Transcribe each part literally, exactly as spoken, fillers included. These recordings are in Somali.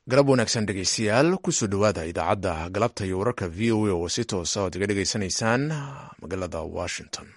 galab wanaagsan dhegeystayaal kusoo dhowaada idaacadda galabta iyo wararka v o a oo si toosa oad iga dhegeysanaysaan magaalada washington.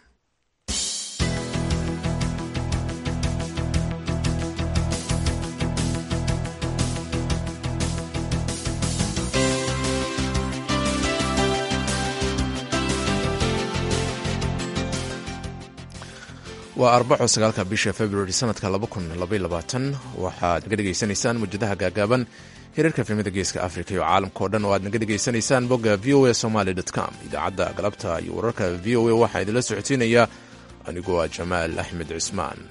waa arbaco sagaalka bisha february sanadka laba kun labaiyo labaatan waxaad naga dhegeysanaysaan mujadaha gaagaaban hirarka filimada geeska africa iyo caalamka o dhan oo aad naga dhegeysanaysaan bogga v o a somaly com. idaacadda galabta iyo wararka v o a waxaa idinla socodsiinaya anigoo ah jamaal axmed cismaan.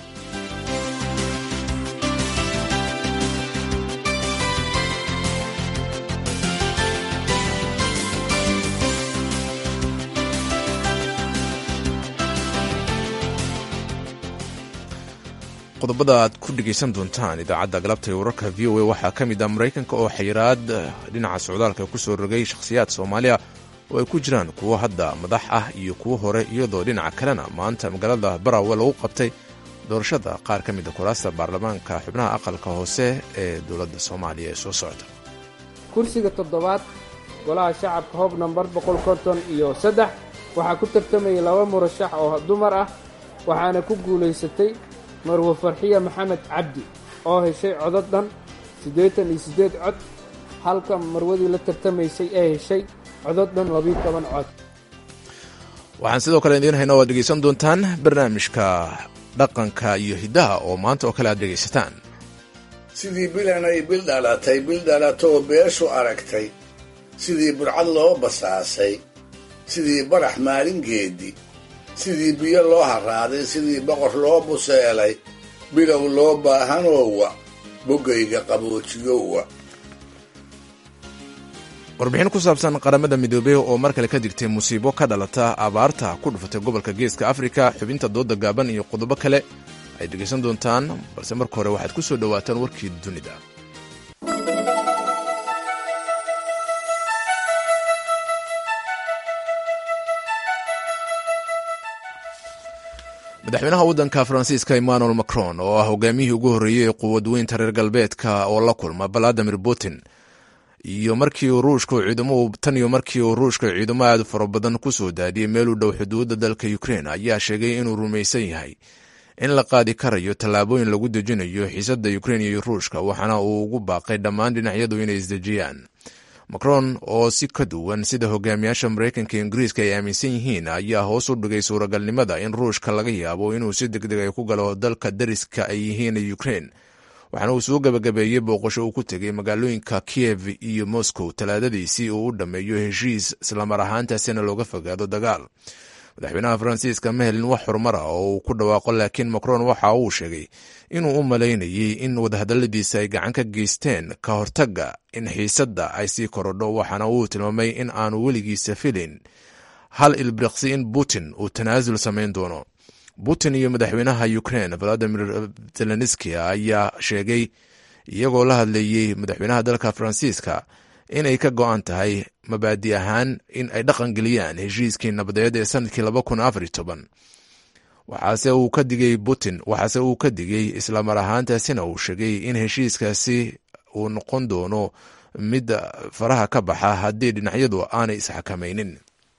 qodobada aad ku dhegaysan doontaan idaacadda galabta ee wararka v o a waxaa ka mid ah maraykanka oo xayiraad dhinaca socdaalka ku soo rogay shakhsiyaad soomaaliya oo ay ku jiraan kuwo hadda madax ah iyo kuwo hore, iyadoo dhinaca kalena maanta magaalada barawe lagu qabtay doorashada qaar ka mid a kuraasta baarlamaanka xubnaha aqalka hoose ee dowladda soomaaliya ee soo socda. kursiga toddobaad golaha shacabka hoob nambar boqol konton iyo saddex waxaa ku tartamayay laba murashax oo dumar ah, waxaana ku guulaysatay marwo farxiya maxamed cabdi oo heshay codad dhan siddeetan iyo siddeed cod, halka marwadii la tartamaysay ee heshay codad dhan labiyo toban cod. waxaan sidoo kale idiin haynaa oo aad dhegaysan doontaan barnaamijka dhaqanka iyo hiddaha oo maanta oo kale aad dhegaysataan. sidii bilanay bil dhalatay bil dhalatoo beeshu aragtay, sidii burcad loo basaasay, sidii barax maalingeedi, sidii biyo loo harraaday, sidii boqor loo buseelay, bilow loo baahanoowa, boggayga qaboojiyowa. warbixin ku saabsan qaramada midoobey oo mar kale ka digtay musiibo ka dhalata abaarta ku dhufatay gobolka geeska afrika, xubinta dooda gaaban iyo qodobo kale ay dhegaysan doontaan, balse marka hore waxaad ku soo dhowaataan warkii dunida. madaxweynaha waddanka faransiiska emmanuel macron oo ah hogaamiyihii ugu horreeyey ee quwadweynta reer galbeedka oo la kulma valadimir putin iyo markii ruushka ciidamo tan iyo markii uu ruushka ciidamo aad fara badan ku soo daadiyey meel u dhow xuduudda dalka ukraine ayaa sheegay inuu rumaysan yahay in la qaadi karayo tallaabooyin lagu dejinayo xiisadda ukraine iyo ruushka, waxaana uu ugu baaqay dhammaan dhinacyadu inay isdejiyaan. macron oo si ka duwan sida hogaamiyaasha maraykanka iyo ingiriiska ay aaminsan yihiin ayaa hoos u dhigay suuragalnimada in ruushka laga yaabo inuu si degdeg ay ku galo dalka dariska ay yihiin ukraine, waxaana uu soo gabagabeeyey booqasho uu ku tegay magaalooyinka kiev iyo moscow talaadadiisii uu u dhammeeyo heshiis islamar ahaantaasina looga fogaado dagaal. madaxweynaha faransiiska ma helin wax horumar ah oo uu ku dhawaaqo, laakiin macron waxa uu sheegay inuu u malaynayay in wadahadalladiisa ay gacan ka geysteen ka hortagga in xiisadda ay sii korodho, waxaana uu tilmaamay in aanu weligiisa filin hal ilbiriqsi in putin uu tanaasul samayn doono. putin iyo madaxweynaha ukraine valadimir zelenski ayaa sheegay iyagoo la hadlayey madaxweynaha dalka faransiiska inay ka go'an tahay mabaadi ahaan in ay dhaqan geliyaan heshiiskii nabadeed ee sanadkii laba kun afar iyo toban, waxaase uu ka digay putin waxaase uu ka digay islamar ahaantaasina uu sheegay in heshiiskaasi uu noqon doono mid faraha ka baxa haddii dhinacyadu aanay isxakamaynin.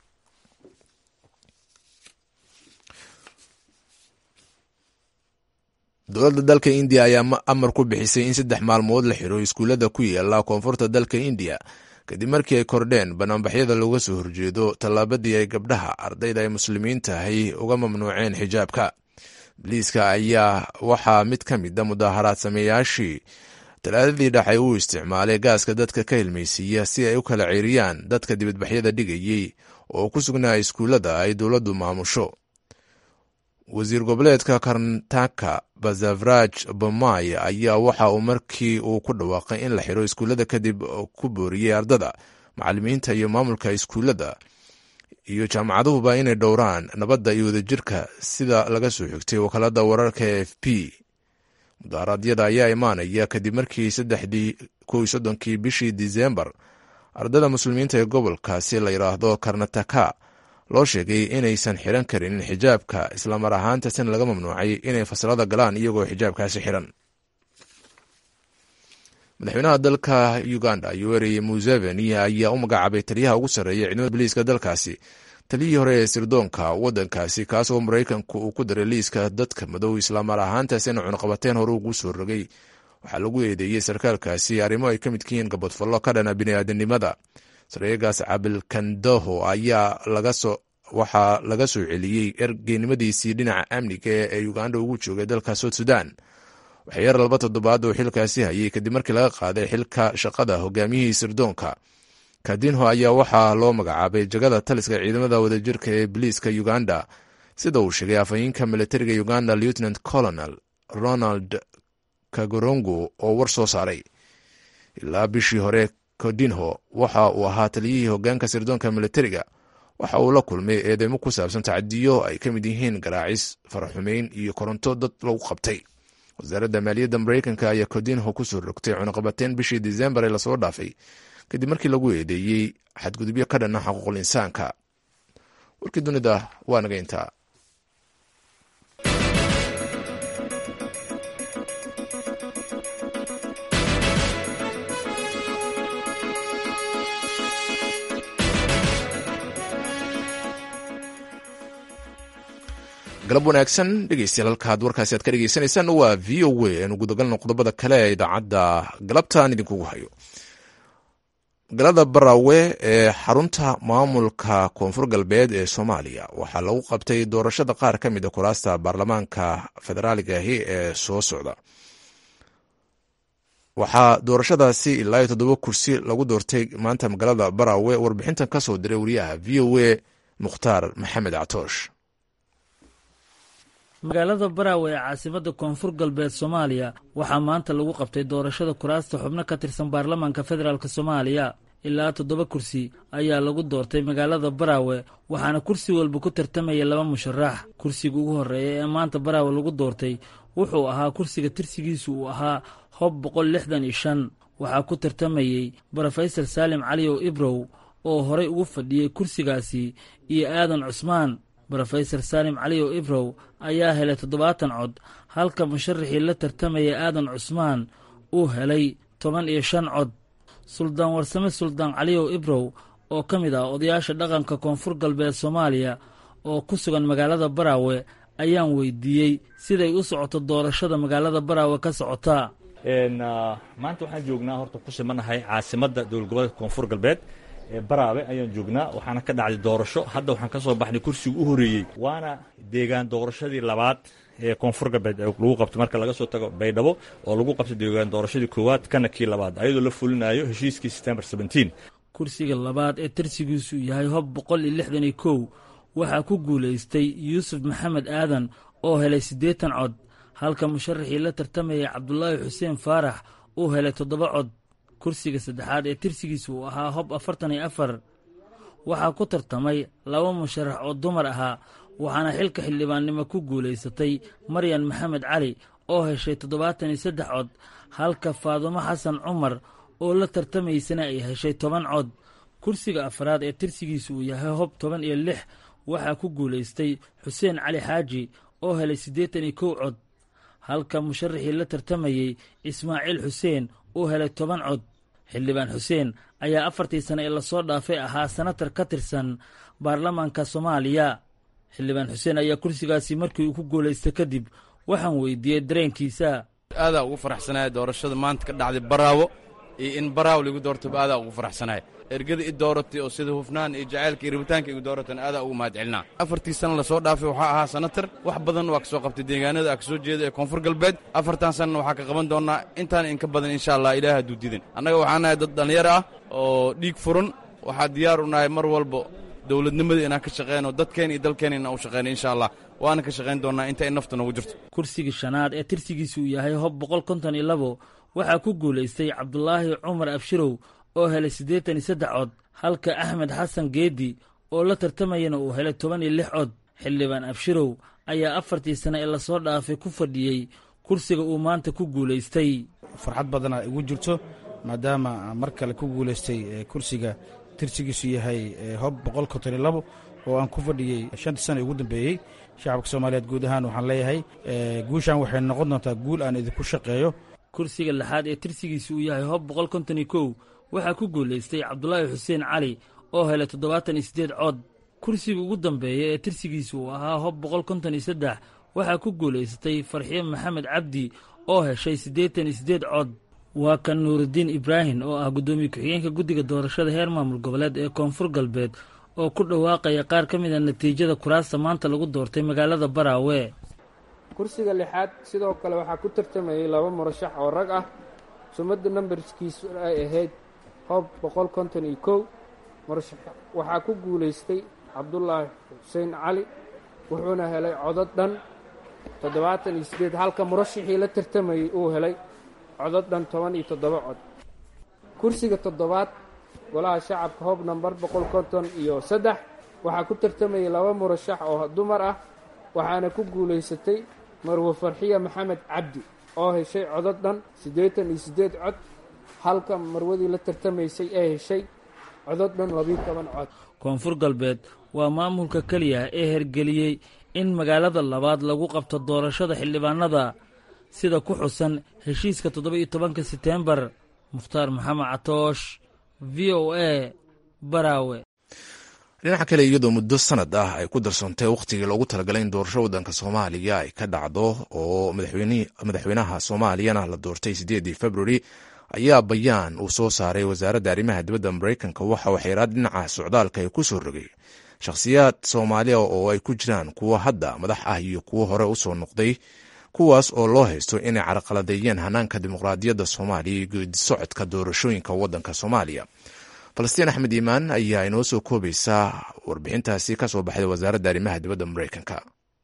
dowladda dalka indiya ayaa amar ku bixisay in saddex maalmood la xiro iskuullada ku yaala koonfurta dalka indiya kadib markii ay kordheen banaanbaxyada looga soo horjeedo tallaabadii ay gabdhaha ardayda ay muslimiinta ahi uga mamnuuceen xijaabka. biliiska ayaa waxaa mid ka mid a mudaaharaad sameeyaashii talaadadii dhexay uu isticmaalay gaaska dadka ka hilmaysiiya si ay u kala ceeriyaan dadka dibadbaxyada dhigayey oo ku sugnaa iskuullada ay dowladdu maamusho. wasiir goboleedka karnataka bazavraj bomay ayaa waxa uu markii uu ku dhawaaqay in la xiro iskuullada kadib ku booriyey ardada, macallimiinta iyo maamulka iskuullada iyo jaamacaduhuba inay dhowraan nabadda iyo wadajirka, sida laga soo xigtay wakaalada wararka e f p. mudaharaadyada ayaa imaanaya kadib markii saddexdii kow iyo soddonkii bishii disembar ardada muslimiinta ee gobolkaasi la yidhaahdo karnataka loo sheegay inaysan xiran karin xijaabka, islamar ahaantaasina laga mamnuucay inay fasalada galaan iyagoo xijaabkaasi xiran. madaxweynaha dalka uganda yoweri museveni ayaa u magacaabay taliyaha ugu sarreeya ciidamada booliiska dalkaasi taliyihii hore ee sirdoonka waddankaasi kaas oo maraykanku uu ku daray liiska dadka madow islaamar ahaantaasina cunaqabateen hore ugu soo rogay. waxaa lagu eedeeyey sarkaalkaasi arrimo ay ka midka yihiin gabadfallo ka dhana bini'aadanimada. sareegaas cabilkandoho ayaa waxaa laga soo celiyey ergeynimadiisii dhinaca amniga ee uganda ugu joogay dalka south sudan. waxyar laba toddobaad oo xilkaasi hayay kadib markii laga qaaday xilka shaqada hogaamiyihii sirdoonka. kadinho ayaa waxaa loo magacaabay jagada taliska ciidamada wadajirka ee biliiska uganda, sida uu sheegay afhayeenka militariga uganda lieutenant colonel ronald kagorongo oo war soo saaray. ilaa bishii hore kadinho waxa uu ahaa taliyihii hogaanka sirdoonka militariga. waxa uu la kulmay eedeymo ku saabsan tacadiyo ay ka mid yihiin garaacis, faraxumeyn iyo koronto dad lagu qabtay. wasaaradda maaliyadda maraykanka ayaa kadinho ku soo rogtay cunaqabateen bishii disembar ee lasoo dhaafay kadib markii lagu eedeeyey xadgudubyo ka dhanna xuquuqul insaanka. warkii dunida waa naga intaa. galab wanaagsan dhegeystayaal, halkaad warkaasi aad ka dhegeysanaysaan waa v o a. aanu gudagalno qodobada kale ee idaacadda galabtaan idinkugu hayo. magaalada baraawe ee xarunta maamulka koonfur galbeed ee soomaaliya waxaa lagu qabtay doorashada qaar ka mid a kuraasta baarlamaanka federaaliga ahi ee soo socda. waxaa doorashadaasi ilaa iyo toddoba kursi lagu doortay maanta magaalada baraawe. warbixintan ka soo diray wariyaha v o a mukhtaar maxamed catoosh. magaalada baraawe ee caasimada koonfur galbeed soomaaliya waxaa maanta lagu qabtay doorashada kuraasta xubno ka tirsan baarlamaanka federaalk soomaaliya. ilaa toddoba kursi ayaa lagu doortay magaalada baraawe, waxaana kursi walba ku tartamaya laba musharax. kursiga ugu horreeya ee maanta baraawe lagu doortay wuxuu ahaa kursiga tirsigiisu uu ahaa hob boqol lixdan iyo shan. waxaa ku tartamayey brofesor saalim caliyow ibrow oo horey ugu fadhiyey kursigaasi iyo aadan cusmaan. brofesor saalim caliyow ibrow ayaa helay toddobaatan cod, halka musharaxii la tartamaya aadan cusmaan uu helay toban iyo shan cod. suldaan warsame suldaan caliyow ibrow oo ka mid ah odayaasha dhaqanka koonfur galbeed soomaaliya oo ku sugan magaalada baraawe ayaan weydiiyey siday u socoto doorashada magaalada baraawe ka socotaa. maanta waxaan joognaa horta ku simanahay caasimadda dowlad goboleedka koonfur galbeed ee baraawe ayaan joognaa. waxaana ka dhacday doorasho. hadda waxaan ka soo baxnay kursiga u horreeyey, waana deegaan doorashadii labaad ee koonfur galbeed ee lagu qabtay marka laga soo tago baydhabo oo lagu qabtay deegaan doorashadii koowaad kana kii labaad ayadoo la fulinayo heshiiskii september seventeen. kursiga labaad ee tirsigiisu yahay hob boqol iyo lixdan iyo kow waxaa ku guulaystay yuusuf maxamed aadan oo helay siddeetan cod, halka musharaxii la tartamayay cabdulaahi xuseen faarax uu helay toddoba cod. kursiga saddexaad ee tirsigiisu uu ahaa hob afartan iyo afar waxaa ku tartamay laba musharax oo dumar ahaa, waxaana xilka xildhibaannimo ku guulaysatay maryan maxamed cali oo heshay toddobaatan iyo saddex cod, halka faadumo xasan cumar oo la tartamaysana ay heshay toban cod. kursiga afraad ee tirsigiisu uu yahay hob toban iyo lix waxaa ku guulaystay xuseen cali xaaji oo helay siddeetan iyo kow cod, halka musharaxii la tartamayey ismaaciil xuseen uu helay toban cod. xildhibaan xuseen ayaa afartii sane ee lasoo dhaafay ahaa senatar ka tirsan baarlamaanka soomaaliya. xildhibaan xuseen ayaa kursigaasi markii uu ku guulaystay kadib waxaan weydiiyey dareenkiisa. aadaa ugu faraxsanaya doorashada maanta ka dhacday baraawo, iyo in baraawo lagu doortaba aadaa ugu faraxsanaya. ergada i dooratay oo sida hufnaan iyo jacaylka iyo rabitaanka igu dooratan aadaa ugu mahad celinaa. afartii sana lasoo dhaafay waxaa ahaa senatar, wax badan waa ka soo qabtay deegaanada aa ka soo jeeda ee koonfur galbeed. afartan sanana waxaa ka qaban doonnaa intaan inka badan insha allah ilaah hadduu didan. annaga waxaa nahay dad dhallinyaro ah oo dhiig furan. waxaa diyaar u nahay mar walba dowladnimada inaan ka shaqeyno, dadkeen iyo dalkeen inaan u shaqeyno insha allah, waana ka shaqayn doonnaa inta in nafta noogu jirto. kursigii shanaad ee tirsigiisu uu yahay hob boqol konton iyo labo waxaa ku guulaystay cabdulaahi cumar abshirow oo helay siddeetan iyo saddex cod, halka axmed xasan geedi oo la tartamayana uu helay toban iyo lix cod. xildhibaan abshirow ayaa afartii sane ee lasoo dhaafay ku fadhiyey kursiga uu maanta ku guulaystay. farxad badana igu jirto maadaama mar kale ku guulaystay kursiga tirsigiisu yahay hob boqol konton iyo labo oo aan ku fadhiyey shantii sana ugu dambeeyey. shacabka soomaaliyeed guud ahaan waxaan leeyahay guushaan waxay noqon doontaa guul aan idinku shaqeeyo kursiga lixaad ee tirsigiisu uu yahay hob boqol konton iyo kow waxaa ku guulaystay cabdulaahi xuseen cali oo helay toddobaatan iyo siddeed cod. kursiga ugu dambeeya ee tirsigiisu uu ahaa hob boqol konton iyo saddex waxaa ku guulaysatay farxiye maxamed cabdi oo heshay siddeetan iyo siddeed cod. waa kan nuurudiin ibraahim oo ah guddoomiye ku-xigeenka guddiga doorashada heer maamul goboleed ee koonfur galbeed oo ku dhawaaqaya qaar ka mid a natiijada kuraasta maanta lagu doortay magaalada baraawe. kursiga lixaad sidoo kale waxaa ku tartamayay laba murashax oo rag ah. sumadda nambarskiisu ay ahayd hob boqol konton iyo kow. murashax waxaa ku guulaystay cabdulaahi xuseen cali wuxuuna helay codad dhan toddobaatan iyo siddeed halka murashaxii la tartamayey uu helay codad dhan toban iyo toddoba cod. kursiga toddobaad golaha shacabka hob nambar boqol konton iyo saddex waxaa ku tartamayay laba murashax oo dumar ah waxaana ku guulaysatay marwe farxiya maxamed cabdi oo heshay codad dhan siddeetan iyo siddeed cod halka marwadii la tartamaysay ee heshay codad dhan labiyo toban cod. koonfur galbeed waa maamulka keliya ee hergeliyey in magaalada labaad lagu qabto doorashada xildhibaanada sida ku xusan heshiiska toddoba-iyo tobanka seteembar. mukhtaar maxamed catoosh, v o a, baraawe. dhinaca kale iyadoo muddo sanad ah ay ku darsoontay wakhtigii loogu talagalay in doorasho waddanka soomaaliya ay ka dhacdo oo madaxweynaha soomaaliyana la doortay siddeedii februari ayaa bayaan uu soo saaray wasaaradda arrimaha dibadda maraykanka waxa uu xeeraad dhinaca socdaalka ay ku soo rogay shakhsiyaad soomaaliya oo ay ku jiraan kuwo hadda madax ah iyo kuwo hore u soo noqday kuwaas oo loo haysto inay carqaladeeyeen hanaanka dimuqraadiyadda soomaaliya iyo geedi socodka doorashooyinka waddanka soomaaliya. falastiin axmed iimaan ayaa inoo soo koobaysaa warbixintaasi ka soo baxday wasaaradda arrimaha dibadda maraykanka.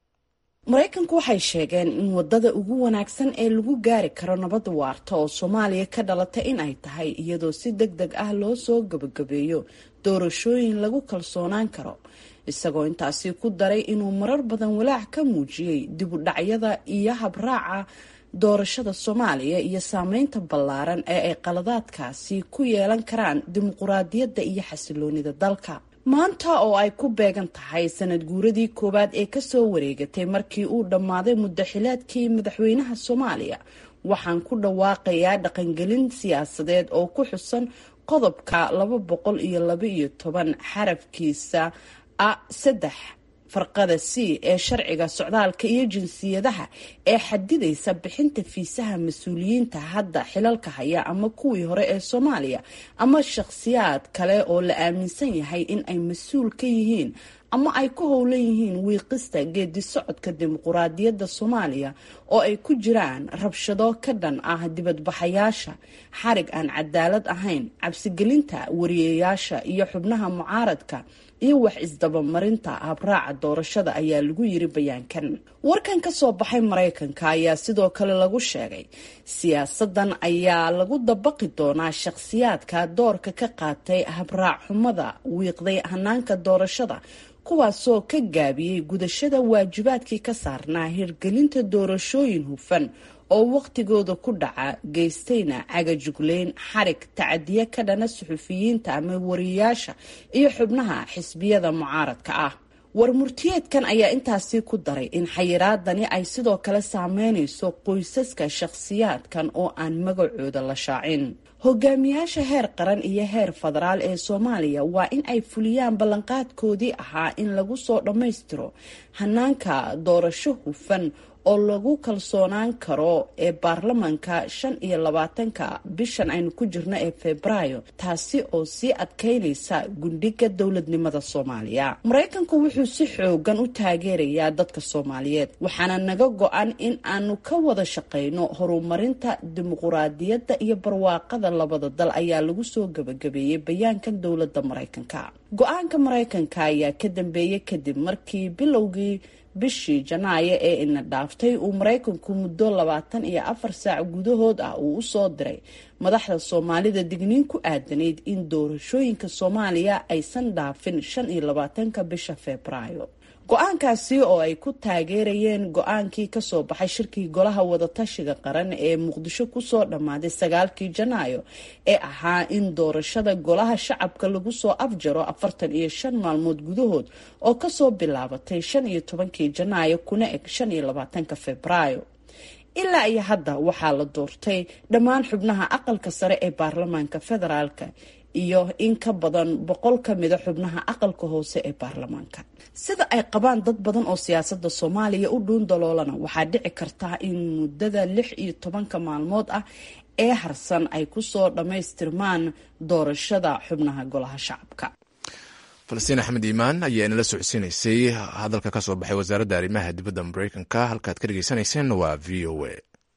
maraykanku waxay sheegeen in wadada ugu wanaagsan ee lagu gaari karo nabad waarta oo soomaaliya ka dhalata in ay tahay iyadoo si deg deg ah loo soo gabagabeeyo doorashooyin lagu kalsoonaan karo, isagoo intaasi ku daray inuu marar badan walaac ka muujiyey dib u dhacyada iyo habraaca doorashada soomaaliya iyo saameynta ballaaran ee ay qaladaadkaasi ku yeelan karaan dimuquraadiyadda iyo xasiloonida dalka. maanta oo ay ku beegan tahay sanad guuradii koowaad ee kasoo wareegatay markii uu dhammaaday muddaxileedkii madaxweynaha soomaaliya, waxaan ku dhawaaqayaa dhaqangelin siyaasadeed oo ku xusan qodobka laba boqol iyo laba iyo toban xarafkiisa a saddex farqada c ee sharciga socdaalka iyo jinsiyadaha ee xadidaysa bixinta fiisaha mas-uuliyiinta hadda xilalka haya ama kuwii hore ee soomaaliya ama shakhsiyaad kale oo la aaminsan yahay in ay mas-uul ka yihiin ama ay ku howlan yihiin wiiqista geedi socodka dimuquraadiyadda soomaaliya oo ay ku jiraan rabshado ka dhan ah dibadbaxayaasha, xarig aan cadaalad ahayn, cabsigelinta wariyeyaasha iyo xubnaha mucaaradka iyo wax isdabamarinta habraaca doorashada ayaa lagu yiri bayaankan. warkan ka soo baxay maraykanka ayaa sidoo kale lagu sheegay siyaasadan ayaa lagu dabaqi doonaa shakhsiyaadka doorka ka qaatay habraac xumada wiiqday hanaanka doorashada, kuwaasoo ka gaabiyey gudashada waajibaadkii ka saarnaa hirgelinta doorashooyin hufan oo waqtigooda ku dhaca, geystayna cagajugleyn, xarig, tacadiye ka dhana suxufiyiinta ama wariyayaasha iyo xubnaha xisbiyada mucaaradka ah. war murtiyeedkan ayaa intaasi ku daray in xayiraadani ay sidoo kale saameynayso qoysaska shakhsiyaadkan oo aan magacooda la shaacin. hogaamiyaasha heer qaran iyo heer federaal ee soomaaliya waa in ay fuliyaan ballanqaadkoodii ahaa in lagu soo dhammaystiro hanaanka doorasho hufan oo lagu kalsoonaan karo ee baarlamanka shan iyo labaatanka bishan aynu ku jirno ee febraayo, taasi oo sii adkeynaysa gundhiga dowladnimada soomaaliya. maraykanku wuxuu si xoogan u taageerayaa dadka soomaaliyeed, waxaana naga go-an in aanu ka wada shaqeyno horumarinta dimuquraadiyadda iyo barwaaqada labada dal ayaa lagu soo gabagabeeyey bayaankan dowladda maraykanka. go-aanka maraykanka ayaa ka dambeeyey kadib markii bilowgii bishii janaayo ee ina dhaaftay uu maraykanku muddo labaatan iyo afar saac gudahood ah uu usoo diray madaxda soomaalida digniin ku aadanayd in doorashooyinka soomaaliya aysan dhaafin shan iyo labaatanka bisha febraayo. go-aankaasi oo ay ku taageerayeen go-aankii kasoo baxay shirkii golaha wadatashiga qaran ee muqdisho kusoo dhammaaday sagaalkii janaayo ee ahaa in doorashada golaha shacabka lagu soo afjaro afartan iyo shan maalmood gudahood oo kasoo bilaabatay shan iyo tobankii janaayo kuna eg shan iyo labaatanka febraayo. ilaa iyo hadda waxaa la doortay dhammaan xubnaha aqalka sare ee baarlamaanka federaalka iyo in ka badan boqol ka mida xubnaha aqalka hoose ee baarlamaanka. sida ay qabaan dad badan oo siyaasada Soomaaliya u dhuun daloolana waxaa dhici karta in muddada lix iyo tobanka maalmood ah ee harsan ay kusoo dhammaystirmaan doorashada xubnaha golaha shacabka. falastiin axmed iimaan ayaa inala socodsiinaysay hadalka ka soo baxay wasaaradda arrimaha dibadda maraykanka. halkaad ka dhagaysanayseen waa v o a.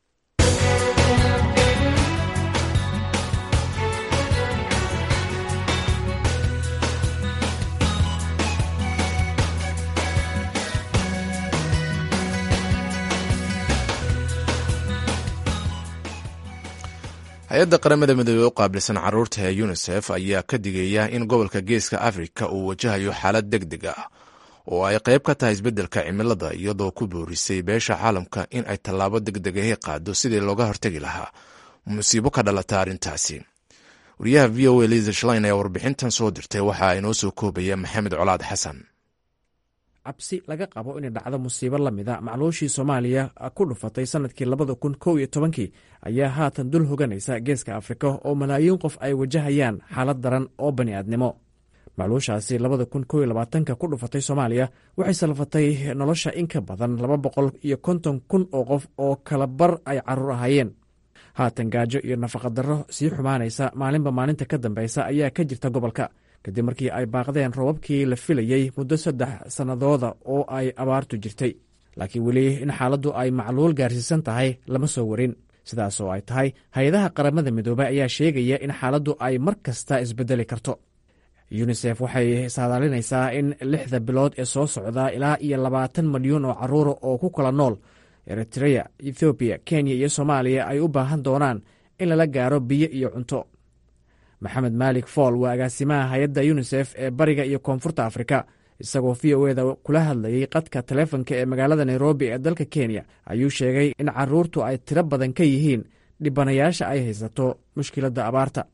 hay-adda qaramada midoobey u qaabilsan caruurta ee unisef ayaa ka digaya in gobolka geeska afrika uu wajahayo xaalad deg deg ah oo ay qayb ka tahay isbeddelka cimilada, iyadoo ku boorisay beesha caalamka in ay tallaabo deg degahi qaado sidii looga hortegi lahaa musiibo ka dhalata arrintaasi. wariyaha v o a liza shlein ayaa warbixintan soo dirtay. waxaa inoo soo koobaya maxamed colaad xasan. cabsi laga qabo inay dhacdo musiibo la mida macluushii Soomaaliya ku dhufatay sanadkii labada kun kow iyo tobankii ayaa haatan dul hoganaysa geeska Afrika oo malaayiin qof ay wajahayaan xaalad daran oo bani'aadnimo. macluushaasi labada kun kow iyo labaatanka ku dhufatay Soomaaliya waxay salfatay nolosha in ka badan laba boqol iyo konton kun oo qof oo kala bar ay carruur ahaayeen. haatan gaajo iyo nafaqadarro sii xumaanaysa maalinba maalinta ka dambaysa ayaa ka jirta gobolka, kadib markii ay baaqdeen roobabkii la filayey muddo saddex sannadooda oo ay abaartu jirtay. laakiin weli in xaaladdu ay macluul gaarsiisan tahay lama soo warin. sidaas oo ay tahay, hay-adaha qaramada midoobay ayaa sheegaya in xaaladdu ay mar kasta isbedeli karto. yunisef waxay saadaalinaysaa in lixda bilood ee soo socda ilaa iyo labaatan milyuun oo carruura oo ku kala nool eritrea, ethoobiya, kenya iyo soomaaliya ay u baahan doonaan in lala gaaro biyo iyo cunto. maxamed maalik fool waa agaasimaha hay-adda yunisef ee bariga iyo koonfurta afrika. isagoo v o eda kula hadlayey qadka taleefonka ee magaalada nairobi ee dalka kenya ayuu sheegay in carruurtu ay tiro badan ka yihiin dhibanayaasha ay haysato mushkiladda abaarta.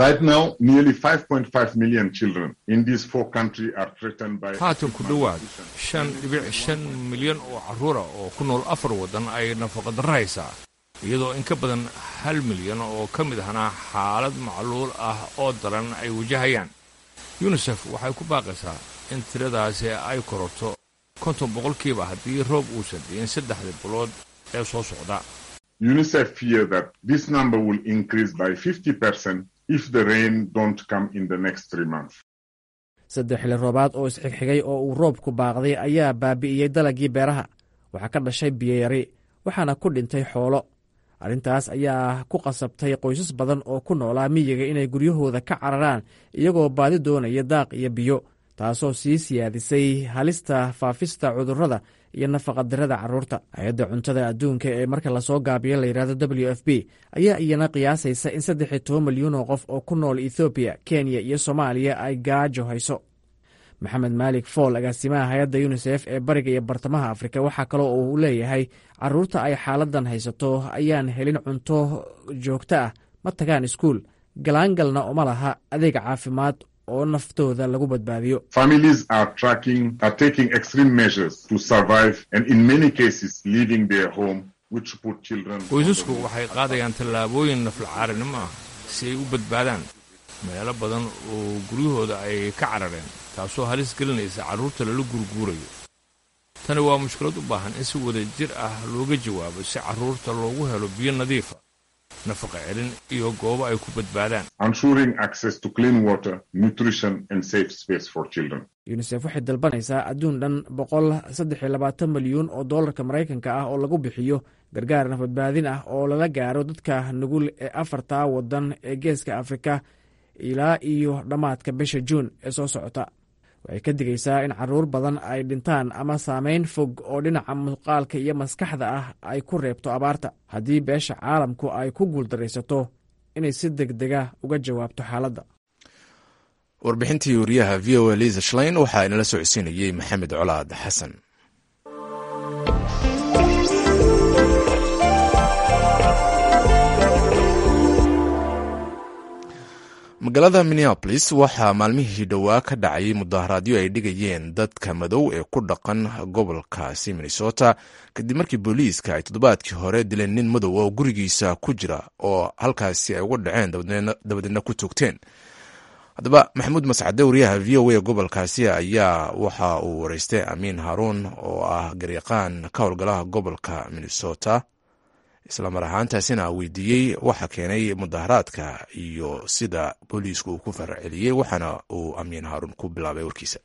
haatan ku dhowaad shan dhibic shan milyan oo carruura oo ku nool afar waddan ay nafaqadarro haysaa, iyadoo in ka badan hal milyan oo ka mid ahna xaalad macluul ah oo daran ay wajahayaan. yunisef waxay ku baaqaysaa in tiradaasi ay kororto konton boqolkiiba haddii roob uusan dhiin saddexda bilood ee soo socda. UNICEF fear that this number will increase by fifty percent if the rain don't come in the next three months. saddex xilli roobaad oo isxigxigay oo uu roobku baaqday ayaa baabi'iyey dalagii beeraha. waxaa ka dhashay biyoyari, waxaana ku dhintay xoolo. arrintaas ayaa ku qasabtay qoysas badan oo ku noolaa miyiga inay guryahooda ka cararaan iyagoo baadi doonaya daaq iyo biyo, taasoo sii siyaadisay halista faafista cudurrada iyo nafaqadarrada carruurta. hay-adda cuntada adduunka ee marka lasoo gaabiyo la yidhahdo w f b ayaa iyana qiyaasaysa in saddex iyo toban milyuun oo qof oo ku nool ethoobiya, kenya iyo soomaaliya ay gaajo hayso. maxamed maalik fool, agaasimaha hay-adda yunisef ee bariga iyo bartamaha afrika, waxaa kaloo uu leeyahay carruurta ay xaaladan haysato ayaan helin cunto joogto ah, ma tagaan iskuul, galaangalna uma laha adeeg caafimaad oo naftooda lagu badbaadiyo. Families are tracking are taking extreme measures to survive and in many cases leaving their home which put children. qoysasku waxay qaadayaan tallaabooyin naflacaarinimo ah si ay u badbaadaan. meelo badan oo guryahooda ay ka carareen, taasoo halis gelinaysa carruurta lala gurguurayo. tani waa mushkilad u baahan in si wada jir ah looga jawaabo si carruurta loogu helo biyo nadiifa, nafaqa celin iyo goobo ay ku badbaadaan. Ensuring access to clean water, nutrition and safe space for children. yunisef waxay dalbanaysaa adduun dhan boqol saddex iyo labaatan milyuun oo doolarka maraykanka ah oo lagu bixiyo gargaar nafadbaadin ah oo lala gaaro dadka nugul ee afarta waddan ee geeska afrika ilaa iyo dhammaadka bisha juun ee soo socota. waxay ka digaysaa in carruur badan ay dhintaan ama saamayn fog oo dhinaca muuqaalka iyo maskaxda ah ay ku reebto abaarta haddii beesha caalamku ay ku guuldaraysato inay si deg dega uga jawaabto xaaladda. warbixintii wariyaha v o a liza shlein waxaa inala socodsiinayey maxamed colaad xasan. magaalada minneabolis waxaa maalmihii dhowaa ka dhacay mudaharaadyo ay dhigayeen dadka madow ee ku dhaqan gobolkaasi minnesota kadib markii booliiska ay toddobaadkii hore dileen nin madow oo gurigiisa ku jira oo halkaasi ay uga dhaceen dabadeedna ku toogteen. haddaba maxamuud mascade wariyaha v o a gobolkaasi ayaa waxa uu wareystay amiin haruun oo ah garyaqaan ka howlgalaha gobolka minnesota, islamar ahaantaasina weydiiyey waxa keenay mudaharaadka iyo sida booliisku uu ku farceliyey, waxaana uu amiin haruun ku bilaabay warkiisa.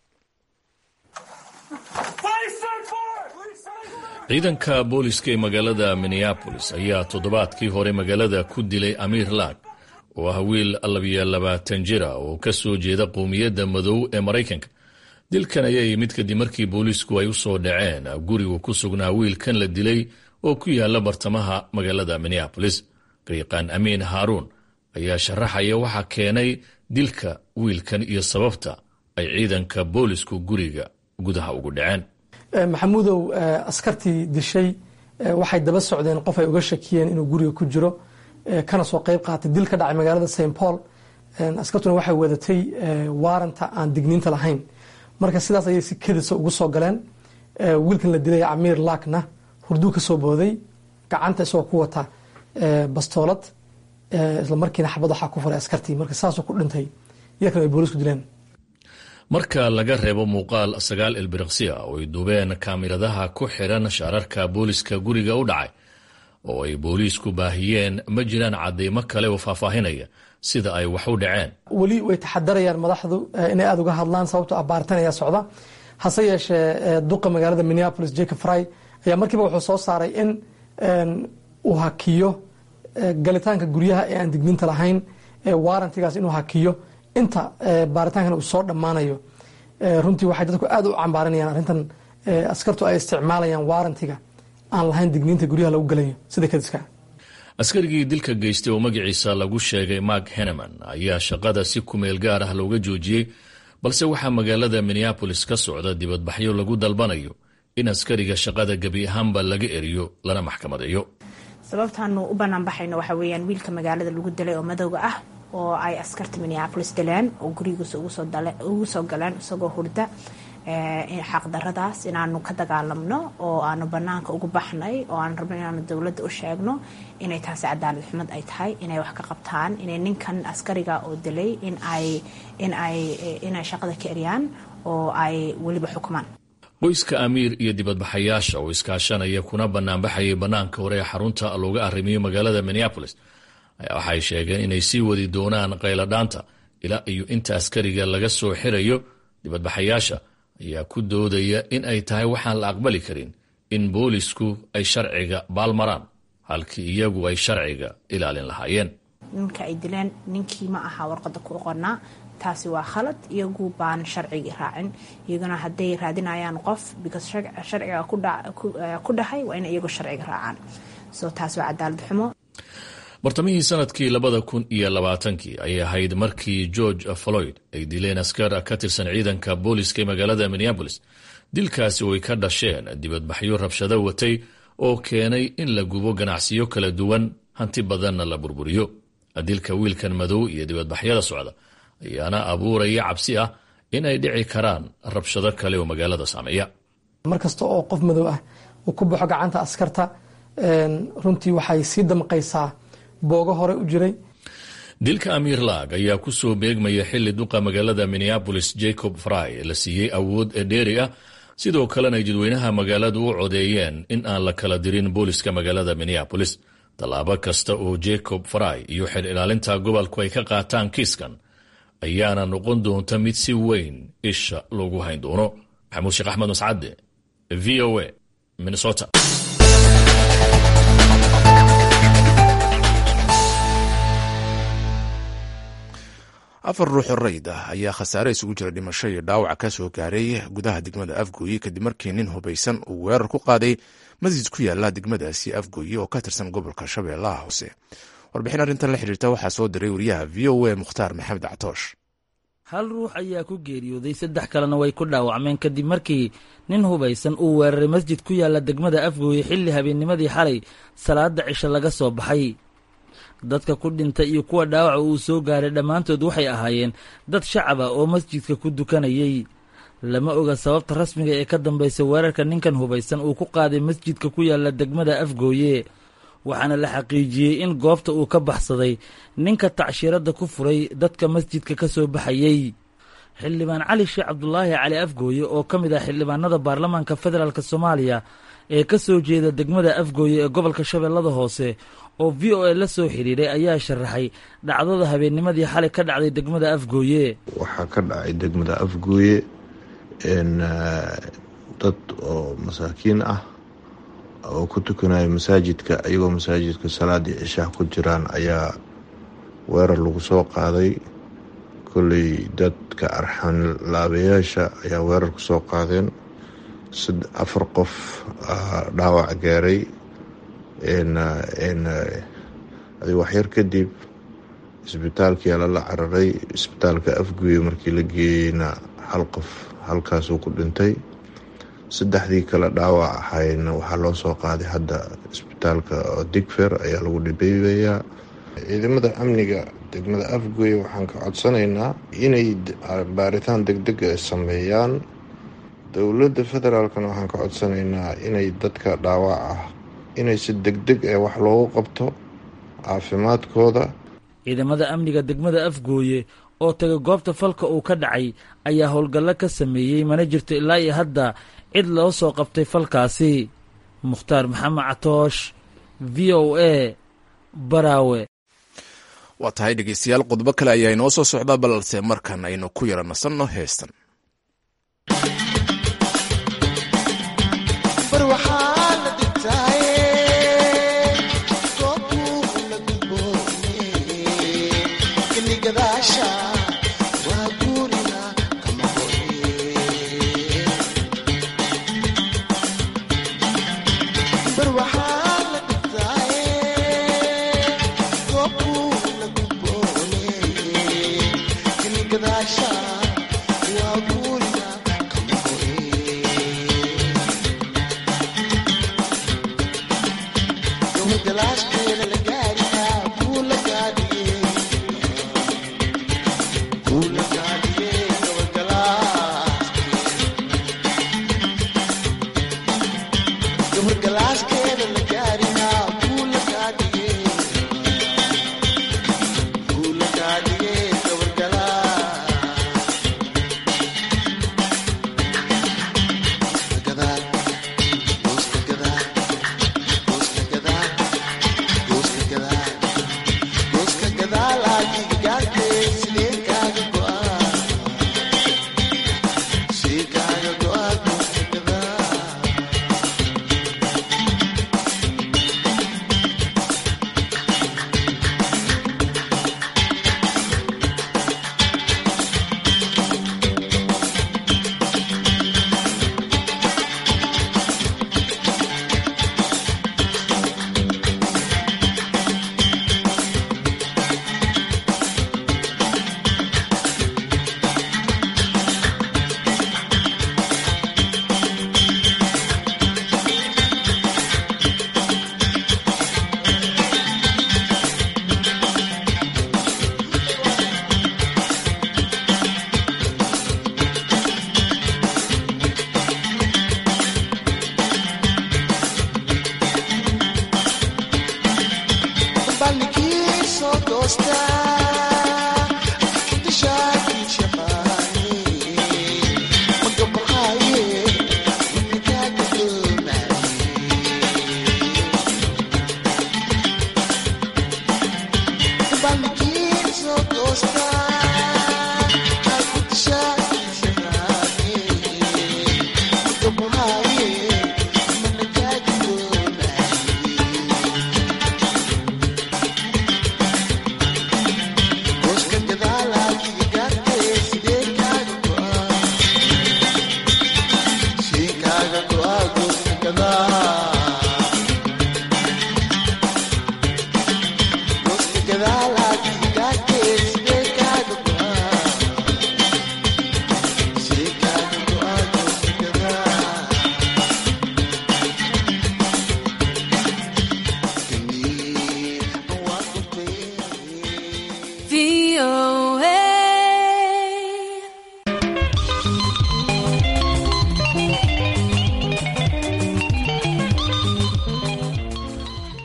ciidanka booliska ee magaalada minneabolis ayaa toddobaadkii hore magaalada ku dilay amiir laag oo ah wiil labiyo labaatan jira oo ka soo jeeda qowmiyadda madow ee maraykanka. dilkan ayaa yimid kadib markii boolisku ay u soo dhaceen gurigu ku sugnaa wiilkan la dilay oo ku yaala bartamaha magaalada minneabolis. garyaqaan amiin haruun ayaa sharaxaya waxa keenay dilka wiilkan iyo sababta ay ciidanka boolisku guriga gudaha ugu dhaceen. maxamuudow, askartii dishay waxay daba socdeen qof ay uga shakiyeen inuu guriga ku jiro kana soo qayb qaatay dil ka dhacay magaalada saint paul. askartuna waxay wadatay waaranta aan digniinta lahayn, marka sidaas ayay si kedisa ugu soo galeen. wiilkan la dilay amiir laakna hurduu ka soo booday, gacanta isagoo ku wata bastoolad, isla markiina xabad waxaa ku furay askartii, marka saasoo ku dhintay iyakan ay boolisku dileen. marka laga reebo muuqaal sagaal ilbiriqsi ah oo ay duubeen kaamiradaha ku xiran shaararka booliska guriga u dhacay oo ay booliisku baahiyeen, ma jiraan cadeymo kale oo faahfaahinaya sida ay wax u dhaceen. weli way taxadarayaan madaxdu inay aada uga hadlaan sababtoo ah baaritaan ayaa socda. hase yeeshee duqa magaalada minneapolis Jacob Frey ayaa markiiba wuxuu soo saaray in uu hakiyo galitaanka guryaha ee aan digniinta lahayn, waarantigaas inuu hakiyo inta baaritaankan uu soo dhammaanayo. runtii waxay dadku aad u cambaarinayaan arrintan askartu ay isticmaalayaan waarantiga aan lahayn digniinta guryaha lagu galayo sida kadiska. askarigii dilka geystay oo magaciisa lagu sheegay Mark Henneman ayaa shaqada si kumeel gaar ah looga joojiyey, balse waxaa magaalada Minneapolis ka socda dibadbaxyo lagu dalbanayo in askariga shaqada gebi ahaanba laga eriyo lana maxkamadeeyo. sababtaanu u banaan baxayno waxa weeyaan wiilka magaalada lagu dilay oo madowga ah oo ay askarta Minneapolis dileen oo gurigiisa ugu soo dalay ugu soo galeen isagoo hurda. ee xaq daradaas inaanu ka dagaalamno oo aanu banaanka ugu baxnay oo aan rabno inaanu dawladda u sheegno inay taasi cadaalad xumad ay tahay, inay wax ka qabtaan, inay ninkan askariga oo dilay in ay in ay inay shaqada ka eriyaan oo ay waliba xukumaan. qoyska amiir iyo dibadbaxayaasha oo iskaashanaya kuna banaanbaxayay banaanka hore ee xarunta looga arrimiyo magaalada Minneapolis ayaa waxay sheegeen inay sii wadi doonaan qayladhaanta ilaa iyo inta askariga laga soo xirayo. dibadbaxayaasha ayaa ku doodaya in ay tahay waxaan la aqbali karin in boolisku ay sharciga baalmaraan halkii iyagu ay sharciga ilaalin lahaayeen. ninka ay dileen ninkii ma aha warqada ku qoranaa, taasi waa khalad. iyagu baan sharciga raacin, iyaguna hadday raadinayaan qof because sharciga ku dhahay waa in iyagu sharciga raacaan. so taas waa cadaalad xumo. bartamihii sanadkii labada kun iyo labaatankii ayay ahayd markii George Floyd ay dileen askar ka tirsan ciidanka booliska ee magaalada Minneapolis. dilkaasi oo ay ka dhasheen dibadbaxyo rabshado watay oo keenay in la gubo ganacsiyo kala duwan, hanti badanna la burburiyo. dilka wiilkan madow iyo dibadbaxyada socda ayaana abuuraya cabsi ah in ay dhici karaan rabshado kale oo magaalada saameeya. markasta oo qof madow ah uu ku baxo gacanta askarta, runtii waxay sii damqaysaa boogo hore u jiray. dilka amiir laag ayaa ku soo beegmaya xilli duqa magaalada Minneapolis Jacob Frey la siiyey awood dheeri ah, sidoo kalena ay jadweynaha magaaladu u codeeyeen in aan la kala dirin booliska magaalada Minneapolis. tallaabo kasta oo Jacob Frey iyo xil ilaalinta gobolku ay ka qaataan kiiskan ayaana noqon doonta mid si weyn isha loogu hayn doono. maxamuud sheekh axmed mascade, V O A, Minnesota. afar ruux oo rayd ah ayaa khasaare isugu jira dhimasho iyo dhaawac ka soo gaaray gudaha degmada Afgooye kadib markii nin hubaysan uu weerar ku qaaday masjid ku yaala degmadaasi Afgooye oo ka tirsan gobolka Shabeellaha Hoose. warbixin arrintan la xiriirta waxaa soo diray wariyaha V O A Mukhtaar Maxamed Catoosh. hal ruux ayaa ku geeriyooday, saddex kalena way ku dhaawacmeen kadib markii nin hubaysan uu weeraray masjid ku yaala degmada Afgooye xilli habeennimadii xalay salaada cisho laga soo baxay. dadka ku dhintay iyo kuwa dhaawaca uu soo gaaray dhammaantood waxay ahaayeen dad shacab ah oo masjidka ku dukanayay. lama oga sababta rasmiga ee ka dambaysa weerarka ninkan hubaysan uu ku qaaday masjidka ku yaala degmada Afgooye, waxaana la xaqiijiyey in goobta uu ka baxsaday ninka tacshiirada ku furay dadka masjidka ka soo baxayay. xildhibaan cali sheekh cabdulaahi cali Afgooye oo ka mid ah xildhibaanada baarlamaanka federaalk Soomaaliya ee ka soo jeeda degmada Afgooye ee gobolka Shabeellada Hoose oo V O A la soo xiriiray ayaa sharaxay dhacdada habeennimadii xalay ka dhacday degmada Afgooye. waxaa ka dhacay degmada Afgooye in dad oo masaakiin ah oo ku tukanaya masaajidka ayagoo masaajidka salaadii cishaa ku jiraan ayaa weerar lagu soo qaaday. kolley dadka arxan laabayaasha ayaa weerar ku soo qaadeen. afar qof dhaawac gaaray waxyar kadib isbitaalkii lala cararay. isbitaalka Afgooye markii la geeyeyna hal qof halkaasuu ku dhintay. saddexdii kale dhaawac ahayna waxaa loo soo qaaday hadda isbitaalka Digfer ayaa lagu dhibeebayaa. ciidamada amniga degmada Afgooye waxaan ka codsanaynaa inay baaritaan degdeg ah sameeyaan. dowladda federaalkana waxaan ka codsanaynaa inay dadka dhaawac ah inay si degdeg ah wax loogu qabto caafimaadkooda. ciidamada amniga degmada Afgooye oo tagay goobta falka uu ka dhacay ayaa howlgallo ka sameeyey, mana jirto ilaa iyo hadda cid loo soo qabtay falkaasi. mukhtaar maxamed catoosh, V O A, Baraawe. waa tahay dhegeystayaal, qodbo kale ayaa inoo soo socda, balse markan aynu ku yara nasanno heestan.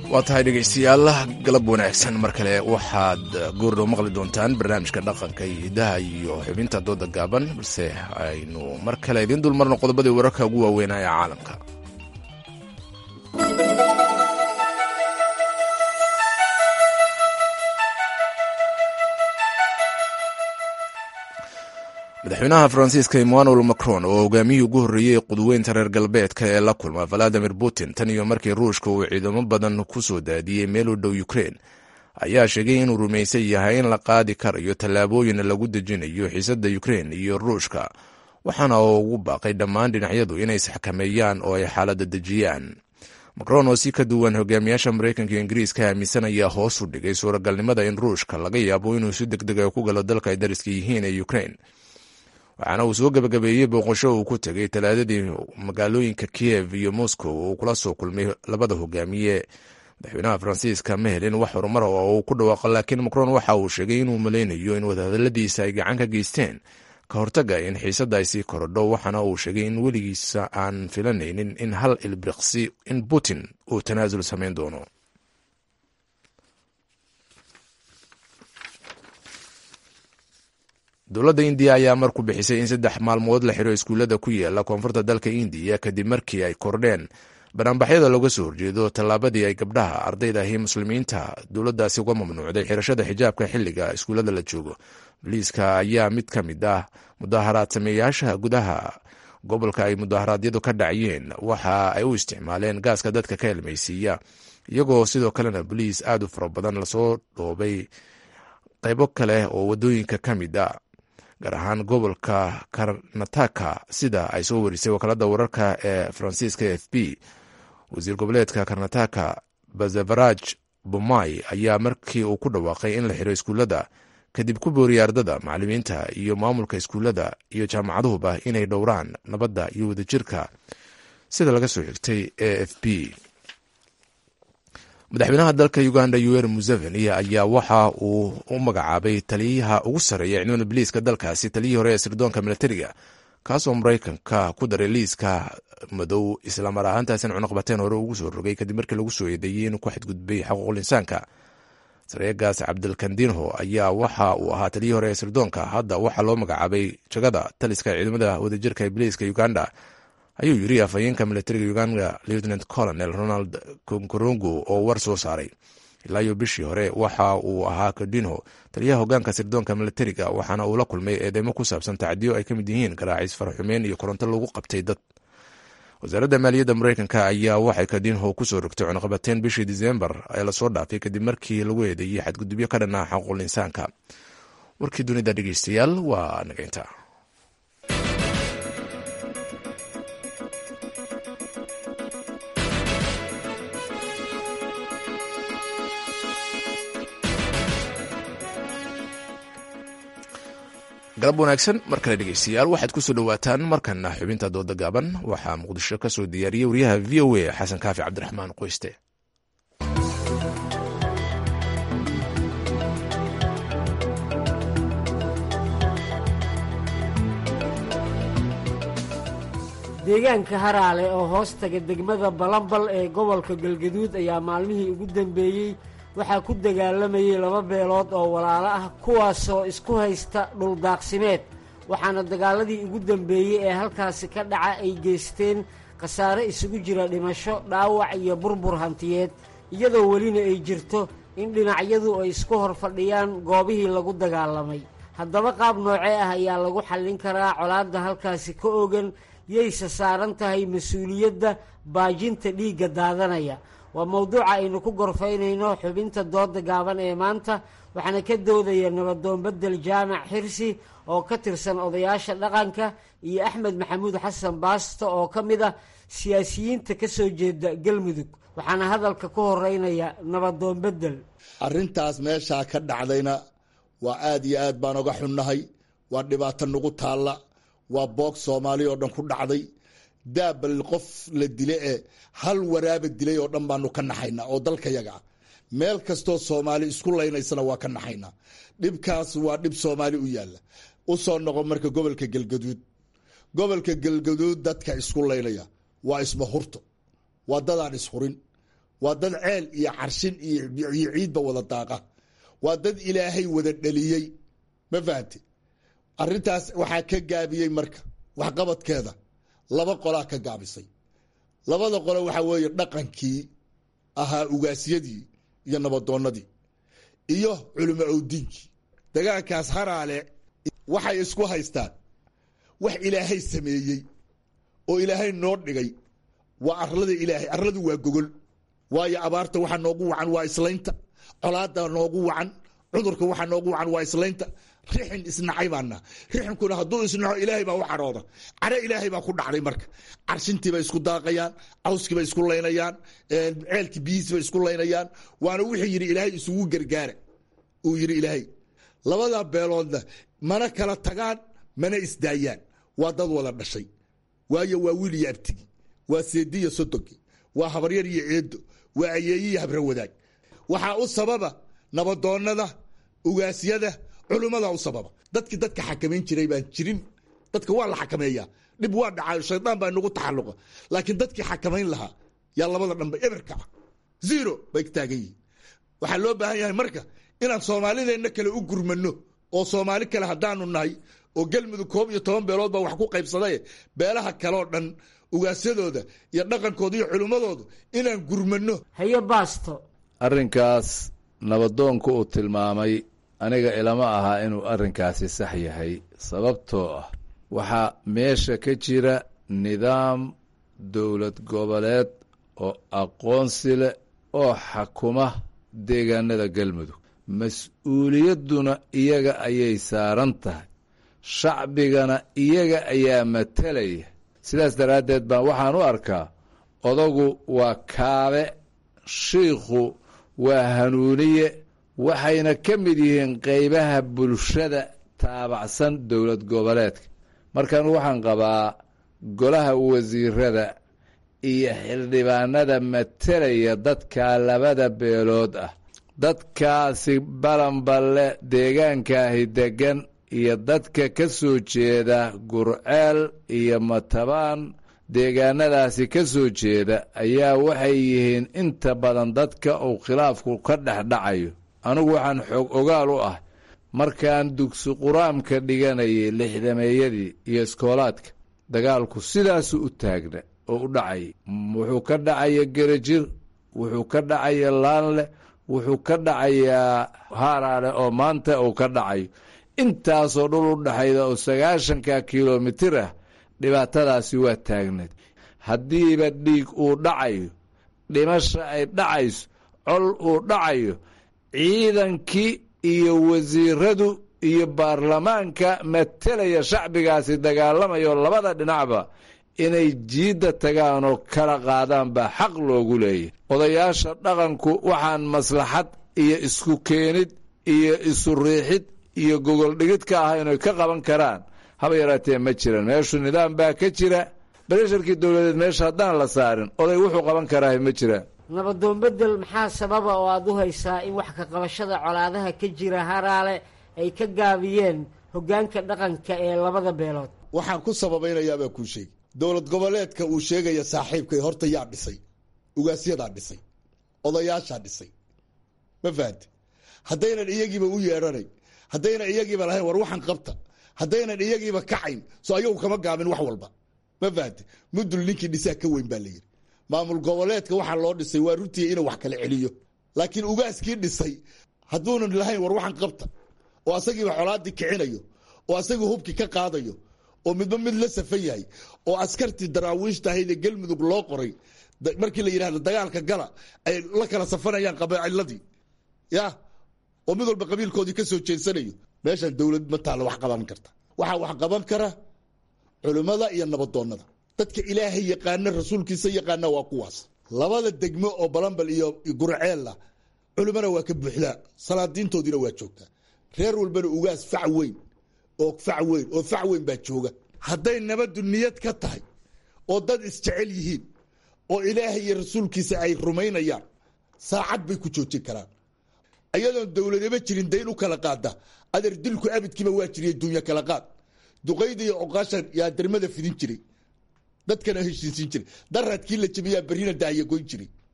waa tahay dhegaystayaal galab wanaagsan mar kale waxaad goordhow maqli doontaan barnaamijka dhaqanka iyo hidaha iyo xubinta dooda gaaban balse aynu mar kale idiin dulmarno qodobadii wararka ugu waaweynaa ee caalamka. madaxweynaha faransiiska emmanuel macron oo hogaamiyii ugu horreeyey qudweynta reer galbeedka ee la kulma valadimir putin tan iyo markii ruushka uu ciidamo badan ku soo daadiyey meel u dhow ukrain ayaa sheegay inuu rumaysan yahay in la qaadi karayo tallaabooyin lagu dejinayo xiisadda ukrain iyo ruushka waxaana uu ugu baaqay dhammaan dhinacyadu inay isxakameeyaan oo ay xaaladda dejiyaan. macron oo si ka duwan hogaamiyaasha maraykanka iyo ingiriiska aaminsan ayaa hoos u dhigay suuragalnimada in ruushka laga yaabo inuu si deg dega ku galo dalka ay dariska yihiin ee ukrain, waxaana uu soo gabagabeeyey booqasho uu ku tegay talaadadii magaalooyinka Kiev iyo Moscow oo kula soo kulmay labada hogaamiye. madaxweynaha faransiiska ma helin wax horumar oo uu ku dhawaaqo, laakiin macron waxa uu sheegay inuu maleynayo in wadahadaladiisa ay gacan ka geysteen ka hortaga in xiisadda ay sii korodho, waxaana uu sheegay in weligiisa aan filanaynin in hal ilbiriqsi in Putin uu tanaasul samayn doono. dowladda indiya ayaa mar ku bixisay in saddex maalmood la xiro iskuullada ku yaala koonfurta dalka indiya kadib markii ay kordheen banaanbaxyada looga soo horjeedo tallaabadii ay gabdhaha ardayda ahi muslimiinta dowladdaasi uga mamnuucday xirashada xijaabka xilliga iskuullada la joogo. boliiska ayaa mid ka mid ah mudaharaad sameeyaasha gudaha gobolka ay mudaharaadyadu ka dhacayeen waxa ay u isticmaaleen gaaska dadka ka ilmaysiiya, iyagoo sidoo kalena boliis aad u fara badan lasoo dhoobay qaybo kale oo waddooyinka ka mid a gaar ahaan gobolka karnataka sida ay soo warisay wakaaladda wararka ee faransiiska f b. wasiir goboleedka karnataka bazavaraj bomai ayaa markii uu ku dhawaaqay in la xiro iskuullada kadib ku booriyay ardada, macallimiinta iyo maamulka iskuullada iyo jaamacaduhuba inay dhowraan nabadda iyo wadajirka sida laga soo xigtay e f b. madaxweynaha dalka uganda yoweri museveni ayaa waxa uu u magacaabay taliyaha ugu sarreeya ciidamada biliiska dalkaasi taliyihii hore ee sirdoonka milatariga, kaasoo maraykanka ku daray liiska madow islamar ahaantaasina cunaqbateen hore ugu soo rogay kadib markii lagu soo eedeeyey inuu ku xadgudbay xuquuqul insaanka. sareegaas cabdilkandinho ayaa waxa uu ahaa taliyihii hore ee sirdoonka, hadda waxaa loo magacaabay jagada taliska ciidamada wadajirka ee biliiska uganda, ayuu yiri afhayeenka milatariga uganda lieutenant colonel ronald konkorongo oo war soo saaray. ilaa iyo bishii hore waxa uu ahaa kadinho taliyaha hogaanka sirdoonka milatariga, waxaana uu la kulmay eedeymo ku saabsan tacdiyo ay ka mid yihiin garaacis, faraxumeyn iyo koronto lagu qabtay dad. wasaaradda maaliyadda maraykanka ayaa waxay kadinho ku soo rogtay cunaqabateen bishii diseembar ee lasoo dhaafay kadib markii lagu eedeeyey xadgudubyo ka dhan ah xuquuqul insaanka. warkii dunida dhegeystayaal waa nageynta. galab wanaagsan mar kale dhegeystayaal, waxaad ku soo dhowaataan markana xubinta dooda gaaban. waxaa muqdisho ka soo diyaariyey wariyaha v o a xasan kaafi cabdiraxmaan qoyste. deegaanka haraale oo hoos taga degmada balambal ee gobolka galgaduud ayaa maalmihii ugu dambeeyey waxaa ku dagaalamayay laba beelood oo walaalo ah kuwaasoo isku haysta dhuldaaqsimeed, waxaana dagaaladii ugu dambeeyey ee halkaasi ka dhaca ay geysteen khasaare isugu jira dhimasho, dhaawac iyo burbur hantiyeed, iyadoo welina ay jirto in dhinacyadu ay isku hor fadhiyaan goobihii lagu dagaalamay. haddaba qaab noocee ah ayaa lagu xallin karaa colaadda halkaasi ka ogan, yayse saaran tahay mas-uuliyadda baajinta dhiigga daadanaya? waa mawduuca aynu ku gorfaynayno xubinta dooda gaaban ee maanta, waxaana ka doodaya nabadoon bedel jaamac xirsi oo ka tirsan odayaasha dhaqanka iyo axmed maxamuud xasan baasto oo ka mid ah siyaasiyiinta ka soo jeeda galmudug. waxaana hadalka ku horeynaya nabadoon bedel. arrintaas meeshaa ka dhacdayna waa aad iyo aad baan oga xunnahay, waa dhibaato nagu taalla, waa boog soomaali oo dhan ku dhacday. daabal qof la dile ee hal waraaba dilay oo dhan baanu ka naxaynaa oo dalkayaga ah. meel kastoo soomaali isku laynaysana waa ka naxaynaa. dhibkaas waa dhib soomaali u yaalla. u soo noqo marka gobolka galgaduud. gobolka galgaduud dadka isku laynaya waa isma hurto, waa dadaan ishurin, waa dad ceel iyo carshin iyo ciidba wada daaqa, waa dad ilaahay wada dhaliyey. ma fahamte? arrintaas waxaa ka gaabiyey marka waxqabadkeeda laba qolaa ka gaabisay. labada qolo waxaa weeye dhaqankii ahaa ugaasyadii iyo nabadoonnadii iyo culimo owdiinkii. dagaalkaas haraale waxay isku haystaan wax ilaahay sameeyey oo ilaahay noo dhigay waa arlada ilaahay. arladu waa gogol, waayo abaarta waxaa noogu wacan waa islaynta, colaada noogu wacan, cudurka waxaa noogu wacan waa islaynta. rixin isnacay baana, rixinkuna hadduu isnaco ilaahay baa u carooda, care ilaahay baa ku dhacday. marka carshintiibay isku daaqayaan, cawskiibay isku laynayaan, ceelkii biyihiisbay isku laynayaan. waana wuxuu yidhi ilaahay isugu gargaara, uu yidhi ilaahay. labada beeloodna mana kala tagaan mana isdaayaan, waa dad wada dhashay. waayo waa wiil iyo abtigi, waa seedi iyo sodogi, waa habaryar iyo eedo, waa ayeeyi iyo habra wadaag. waxaa u sababa nabadoonnada, ugaasyada, culummada u sababa. dadkii dadka xakamayn jiray baan jirin. dadka waa la xakameeyaa, dhib waa dhacayo, shaydaan baa nagu taxalluqa. laakiin dadkii xakamayn lahaa yaa labada dhanba eberka ah, zero bay taagan yihiin. waxaa loo baahan yahay marka inaan soomaalideenna kale u gurmano, oo soomaali kale haddaanu nahay, oo galmudug koob iyo toban beelood baa wax ku qaybsaday, beelaha kaleoo dhan ugaasyadooda iyo dhaqankooda iyo culimmadooda inaan gurmano. haye baasto, arrinkaas nabadoonku uu tilmaamay aniga ilama ahaa inuu arrinkaasi sax yahay, sababtoo ah waxaa meesha ka jira nidaam dowlad goboleed oo aqoonsi leh oo xakuma deegaanada galmudug. mas-uuliyadduna iyaga ayay saaran tahay, shacbigana iyaga ayaa matalaya. sidaas daraaddeed baan waxaan u arkaa odagu waa kaabe, shiikhu waa hanuuniye, waxayna ka mid yihiin qaybaha bulshada taabacsan dowlad goboleedka. markan waxaan qabaa golaha wasiirada iyo xildhibaanada matalaya dadka labada beelood ah, dadkaasi balanballe deegaankaahi deggan iyo dadka ka soo jeeda gurceel iyo matabaan deegaanadaasi ka soo jeeda ayaa waxay yihiin inta badan dadka uu khilaafku ka dhexdhacayo. anigu waxaan xoog ogaal u ah markaan dugsi quraamka dhiganayay lixdameeyadii iyo iskoolaadka, dagaalku sidaasu u taagna oo u dhacayay. wuxuu ka dhacaya gerajir, wuxuu ka dhacaya laanle, wuxuu ka dhacayaa haaraale oo maanta uu ka dhacayo. intaasoo dhul u dhaxayda oo sagaashanka kilomitir ah, dhibaatadaasi waa taagneed. haddiiba dhiig uu dhacayo, dhimasha ay dhacayso, col uu dhacayo, ciidankii iyo wasiiradu iyo baarlamaanka matalaya shacbigaasi dagaalamayo labada dhinacba inay jiidda tagaan oo kala qaadaan baa xaq loogu leeyahy. odayaasha dhaqanku waxaan maslaxad iyo isku keenid iyo isu riixid iyo gogol dhigid ka ah inay ka qaban karaan haba yaraatee ma jiran. meeshu nidaam baa ka jira, baresharkii dowladeed meesha haddaan la saarin oday wuxuu qaban karaa ma jiraan. nabadoon bedel, maxaa sababa oo aad u haysaa in wax ka qabashada colaadaha ka jira haraale ay ka gaabiyeen hoggaanka dhaqanka ee labada beelood? waxaan ku sababaynayaabaa kuu sheegi, dowlad goboleedka uu sheegaya saaxiibkay horta yaa dhisay? ugaasyadaa dhisay, odayaashaa dhisay. ma fahamte? haddaynan iyagiiba u yeedhanayn, haddaynan iyagiiba lahayn war waxaan qabta, haddaynan iyagiiba kacayn, soo ayagu kama gaabin wax walba. ma fahamte? mudul ninkii dhisaa ka weyn baa la yidhi. maamul goboleedka waxaa loo dhisay waa runtii inuu wax kala celiyo, laakiin ugaaskii dhisay hadduunan lahayn war waxaan qabta, oo asagiiba colaadii kicinayo, oo asagii hubkii ka qaadayo, oo midba mid la safan yahay, oo askartii daraawiishta ahaydee galmudug loo qoray markii la yidhahdo dagaalka gala ay la kala safanayaan qabaciladii, ya oo mid walba qabiilkoodii ka soo jeensanayo. meeshaan dowlad ma taalla wax qaban karta. waxaa wax qaban kara culimmada iyo nabadoonnada, dadka ilaahay yaqaana rasuulkiisa yaqaana waa kuwaas. labada degmo oo balanbal iyo gurceella culimmana waa ka buuxdaa, salaadiintoodiina waa joogtaa. reer walbana ugaas fac weyn oo fac weyn oo fac weyn baa jooga. hadday nabaddu niyad ka tahay oo dad isjecel yihiin oo ilaahay iyo rasuulkiisa ay rumaynayaan, saacad bay ku joojin karaan. ayadoon dowladaba jirin dayn u kala qaada, adeer dilku abidkiiba waa jiriya dunya kala qaad. duqayda iyo oqaasha yaa dermada fidin jiray, dadkana heshiisin jiray. daradkii la jabiyaa berrina daayagoyn jiray.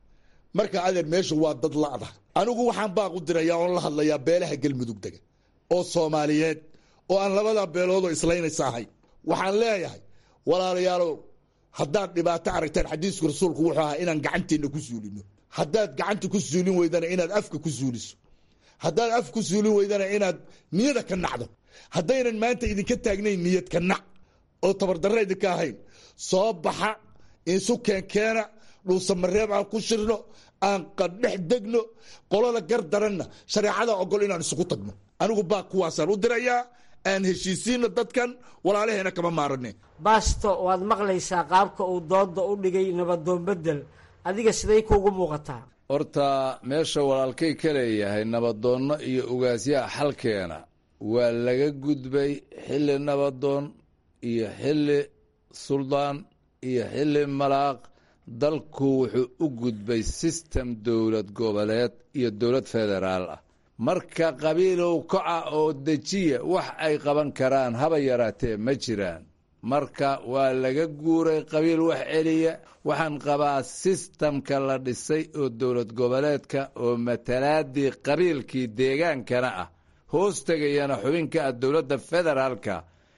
marka adeer meeshu waa dad la'da anigu waxaan baaq u dirayaa oon la hadlayaa beelaha galmudug dega oo soomaaliyeed oo aan labada beelood oo islaynaysa ahayn waxaan leeyahay walaalayaalow haddaad dhibaato aragtaan xadiisku rasuulku wuxuu ahaa inaan gacanteenna ku suulino haddaad gacanta ku suulin weydana inaad afka ku suuliso haddaad af ku suulin weydana inaad niyada ka nacdo haddaynan maanta idinka taagnayn niyad ka nac oo tabardarra idinka ahayn soo baxa isu keenkeena dhuusamareeb aan ku shirno aan qadhex degno qolada gar daranna shareecada ogol inaan isugu tagno anigu baa kuwaasaan u dirayaa aan heshiisiino dadkan walaalaheena kama maarane baasto waad maqlaysaa qaabka uu dooda u dhigay nabadoon bedel adiga siday kuugu muuqataa horta meesha walaalkay ka leeyahay nabadoonno iyo ugaasyaha xalkeena waa laga gudbay xilli nabadoon iyo xilli suldaan iyo xilli malaaq dalku wuxuu u gudbay sistem dowlad goboleed iyo dowlad federaal ah marka qabiilow kaca oo dejiya wax ay qaban karaan haba yaraatee ma jiraan marka waa laga guuray qabiil wax celiya waxaan qabaa sistamka la dhisay oo dowlad goboleedka oo matalaadii qabiilkii deegaankana ah hoos tegayana xubinka ah dowladda federaalka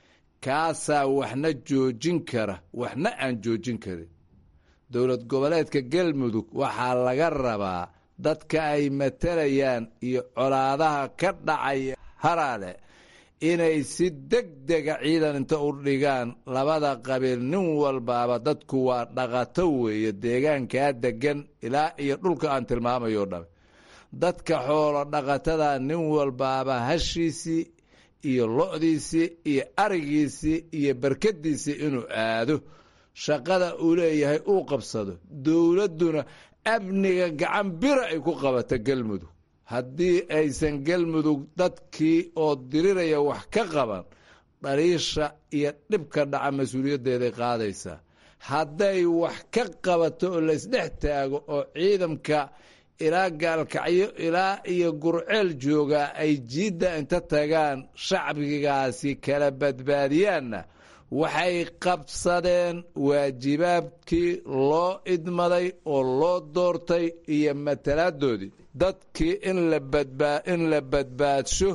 kaasaa waxna joojin kara waxna aan joojin karin dowlad goboleedka galmudug waxaa laga rabaa dadka ay matalayaan iyo colaadaha ka dhacaya haraale inay si degdega ciidan inta u dhigaan labada qabiil nin walbaaba dadku waa dhaqato weeye deegaankaa degan ilaa iyo dhulka aan tilmaamayo dhame dadka xoolo dhaqatada nin walbaaba hashiisii iyo lo-diisii iyo arigiisii iyo barkadiisii inuu aado shaqada uu leeyahay uu qabsado dowladduna amniga gacan bira ay ku qabata galmudug haddii aysan galmudug dadkii oo diriraya wax ka qaban dhaliisha iyo dhibka dhaca mas-uuliyaddeeday qaadaysaa hadday wax ka qabato oo laysdhex taago oo ciidamka ilaa gaalkacyo ilaa iyo gurceel joogaa ay jiidda inta tagaan shacbigaasi kala badbaadiyaanna waxay qabsadeen waajibaabkii loo idmaday oo loo doortay iyo matalaadoodii dadkii in la badbaa in la badbaadsho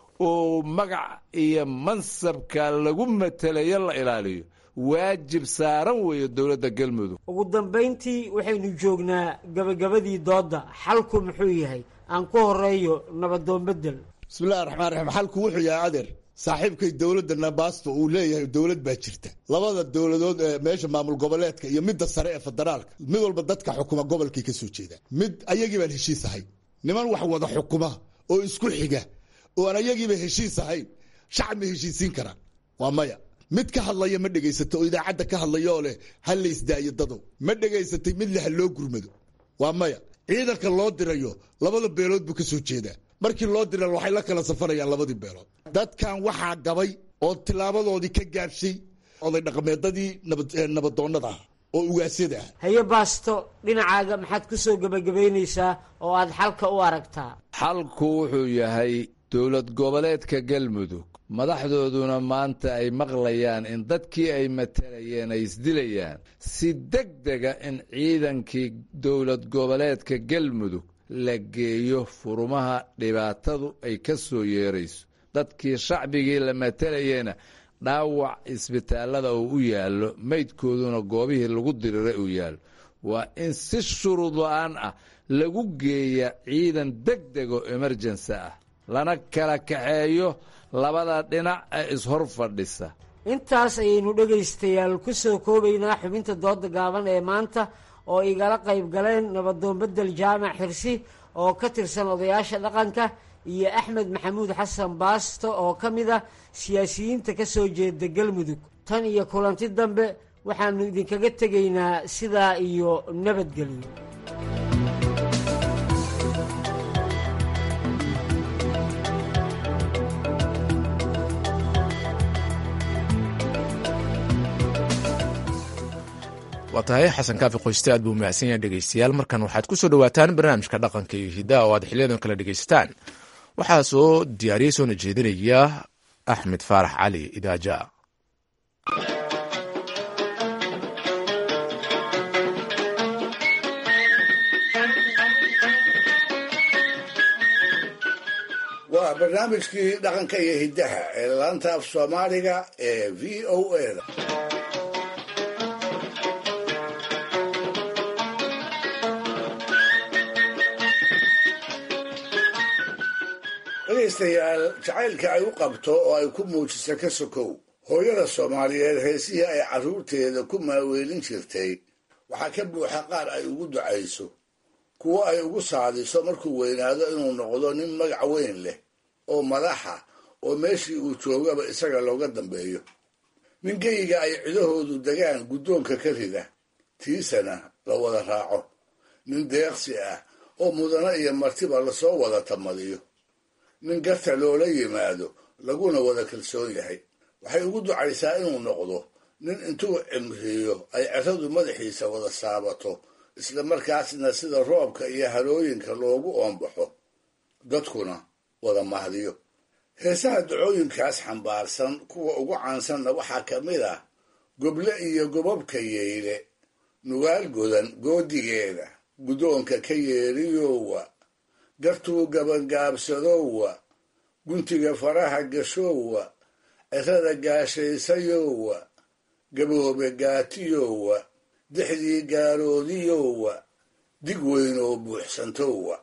oo magac iyo mansabka lagu matelayo la ilaaliyo waajib saaran weeye dowladda galmudug ugu dambayntii waxaynu joognaa gabagabadii doodda xalku muxuu yahay aan ku horeeyo nabadoon bedel bismillahi raxmaan raxiim xalku wuxuu yahay adeer saaxiibkay dowladda nabaasto uu leeyahay dowlad baa jirta labada dowladood ee meesha maamul goboleedka iyo midda sare ee federaalka mid walba dadka xukuma gobolkay ka soo jeedaan mid ayagii baan heshiis ahayn niman wax wada xukuma oo isku xiga oo aan ayagiiba heshiis ahayn shacab ma heshiisiin karaan waa maya mid ka hadlaya ma dhegaysato oo idaacadda ka hadlaya oo leh ha la isdaayo dadow ma dhegaysatay mid leh ha loo gurmado waa maya ciidanka loo dirayo labada beelood buu ka soo jeedaa markii loo dira waxay la kala safarayaan labadii beelood dadkan waxaa gabay oo tilaabadoodii ka gaabshay oday dhaqameedadii nabadoonnada ah oo ugaasyada ah haye baasto dhinacaaga maxaad ku soo gebagabaynaysaa oo aad xalka u aragtaa xalku wuxuu yahay dowlad goboleedka galmudug madaxdooduna maanta ay maqlayaan in dadkii ay matalayeen ay isdilayaan si degdega in ciidankii dowlad goboleedka galmudug la geeyo furumaha dhibaatadu ay ka soo yeerayso dadkii shacbigii la matalayeyna dhaawac isbitaallada uu u yaallo maydkooduna goobihii lagu diriray uu yaallo waa in si shuruud la-aan ah lagu geeya ciidan degdego emerjensi ah lana kala kaxeeyo labada dhinac ee ishor fadhisa intaas ayaynu dhegaystayaal ku soo koobaynaa xubinta dooda gaaban ee maanta oo igala qayb galeen nabadoon bedel jaamac xirsi oo ka tirsan odayaasha dhaqanka iyo axmed maxamuud xasan baasto oo ka mid ah siyaasiyiinta ka soo jeeda galmudug tan iyo kulanti dambe waxaanu idinkaga tegaynaa sidaa iyo nabadgelyo waa tahay xasan kaafi qoyste aad buu mahadsan yahay dhegeystayaal markan waxaad ku soo dhowaataan barnaamijka dhaqanka iyo hidaha oo aad xiliyadan kala dhegaysataan waxaa soo diyaariyey soona jeedinaya axmed faarax cali idaaja waa barnaamijkii dhaqanka iyo hiddaha ee laanta af soomaaliga ee v o eda dhegaystayaal jacaylka ay u qabto oo ay ku muujiso ka sokow hooyada soomaaliyeed heesihii ay carruurteeda ku maaweelin jirtay waxaa ka buuxa qaar ay ugu ducayso kuwo ay ugu saadiso markuu weynaado inuu noqdo nin magac weyn leh oo madaxa oo meeshii uu joogaba isaga looga dambeeyo nin geyiga ay cidahoodu degaan guddoonka ka rida tiisana la wada raaco nin deeqsi ah oo mudano iyo martiba lasoo wada tamadiyo nin garta loola yimaado laguna wada kalsoon yahay waxay ugu ducaysaa inuu noqdo nin intuu cimriyo ay ciradu madaxiisa wada saabato isla markaasna sida roobka iyo harooyinka loogu oombaxo dadkuna wada mahdiyo heesaha ducooyinkaas xambaarsan kuwa ugu caansanna waxaa ka mid ah goble iyo gobobka yeyle nugaal godan goodigeeda guddoonka ka yeeriyowa gartuu gabangaabsadowa guntiga faraha gashoowa cirada gaashaysayowa gaboobe gaatiyowa dixdii gaaroodiyowa dig weyn oo buuxsantowa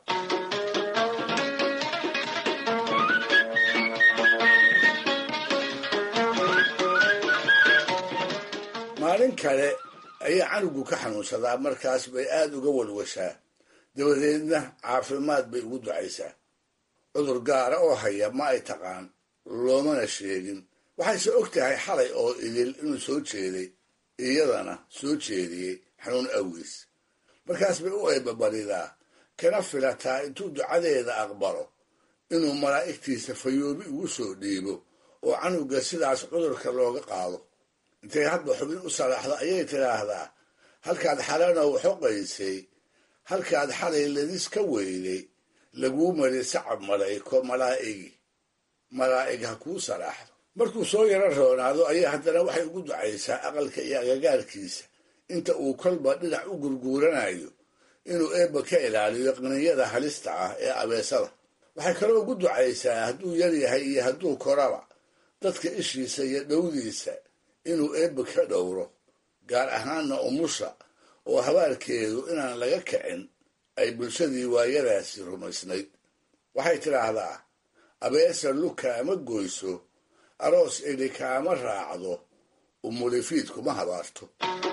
maalin kale ayaa canugu ka xanuunsadaa markaas bay aad uga walwashaa dabadeedna caafimaad bay ugu ducaysaa cudur gaara oo haya ma ay taqaan loomana sheegin waxayse og tahay xalay oo idil inuu soo jeeday iyadana soo jeediyey xanuun awgiis markaas bay u eebbabaridaa kana filataa intuu ducadeeda aqbalo inuu malaa'igtiisa fayoobi ugu soo dhiibo oo canuga sidaas cudurka looga qaado intay hadba xubin u salaaxdo ayay tidhaahdaa halkaad xalanow xoqaysay halkaad xalay ladis ka weyday laguu mari sacab malayko malaa'igi malaa'ig ha kuu salaaxdo markuu soo yaro roonaado ayaa haddana waxay ugu ducaysaa aqalka iyo agagaarkiisa inta uu kolba dhinac u gurguuranayo inuu eebba ka ilaaliyo qniyada halista ah ee abeesada waxay kaloo ugu ducaysaa hadduu yar yahay iyo hadduu koraba dadka ishiisa iyo dhowdiisa inuu eebba ka dhowro gaar ahaanna umusha oo habaarkeedu inaan laga kicin ay bulshadii waayadaasi rumaysnayd waxay tidhaahdaa abeesa luka ama goyso aroos idhi kaama raacdo umulifiid kuma habaarto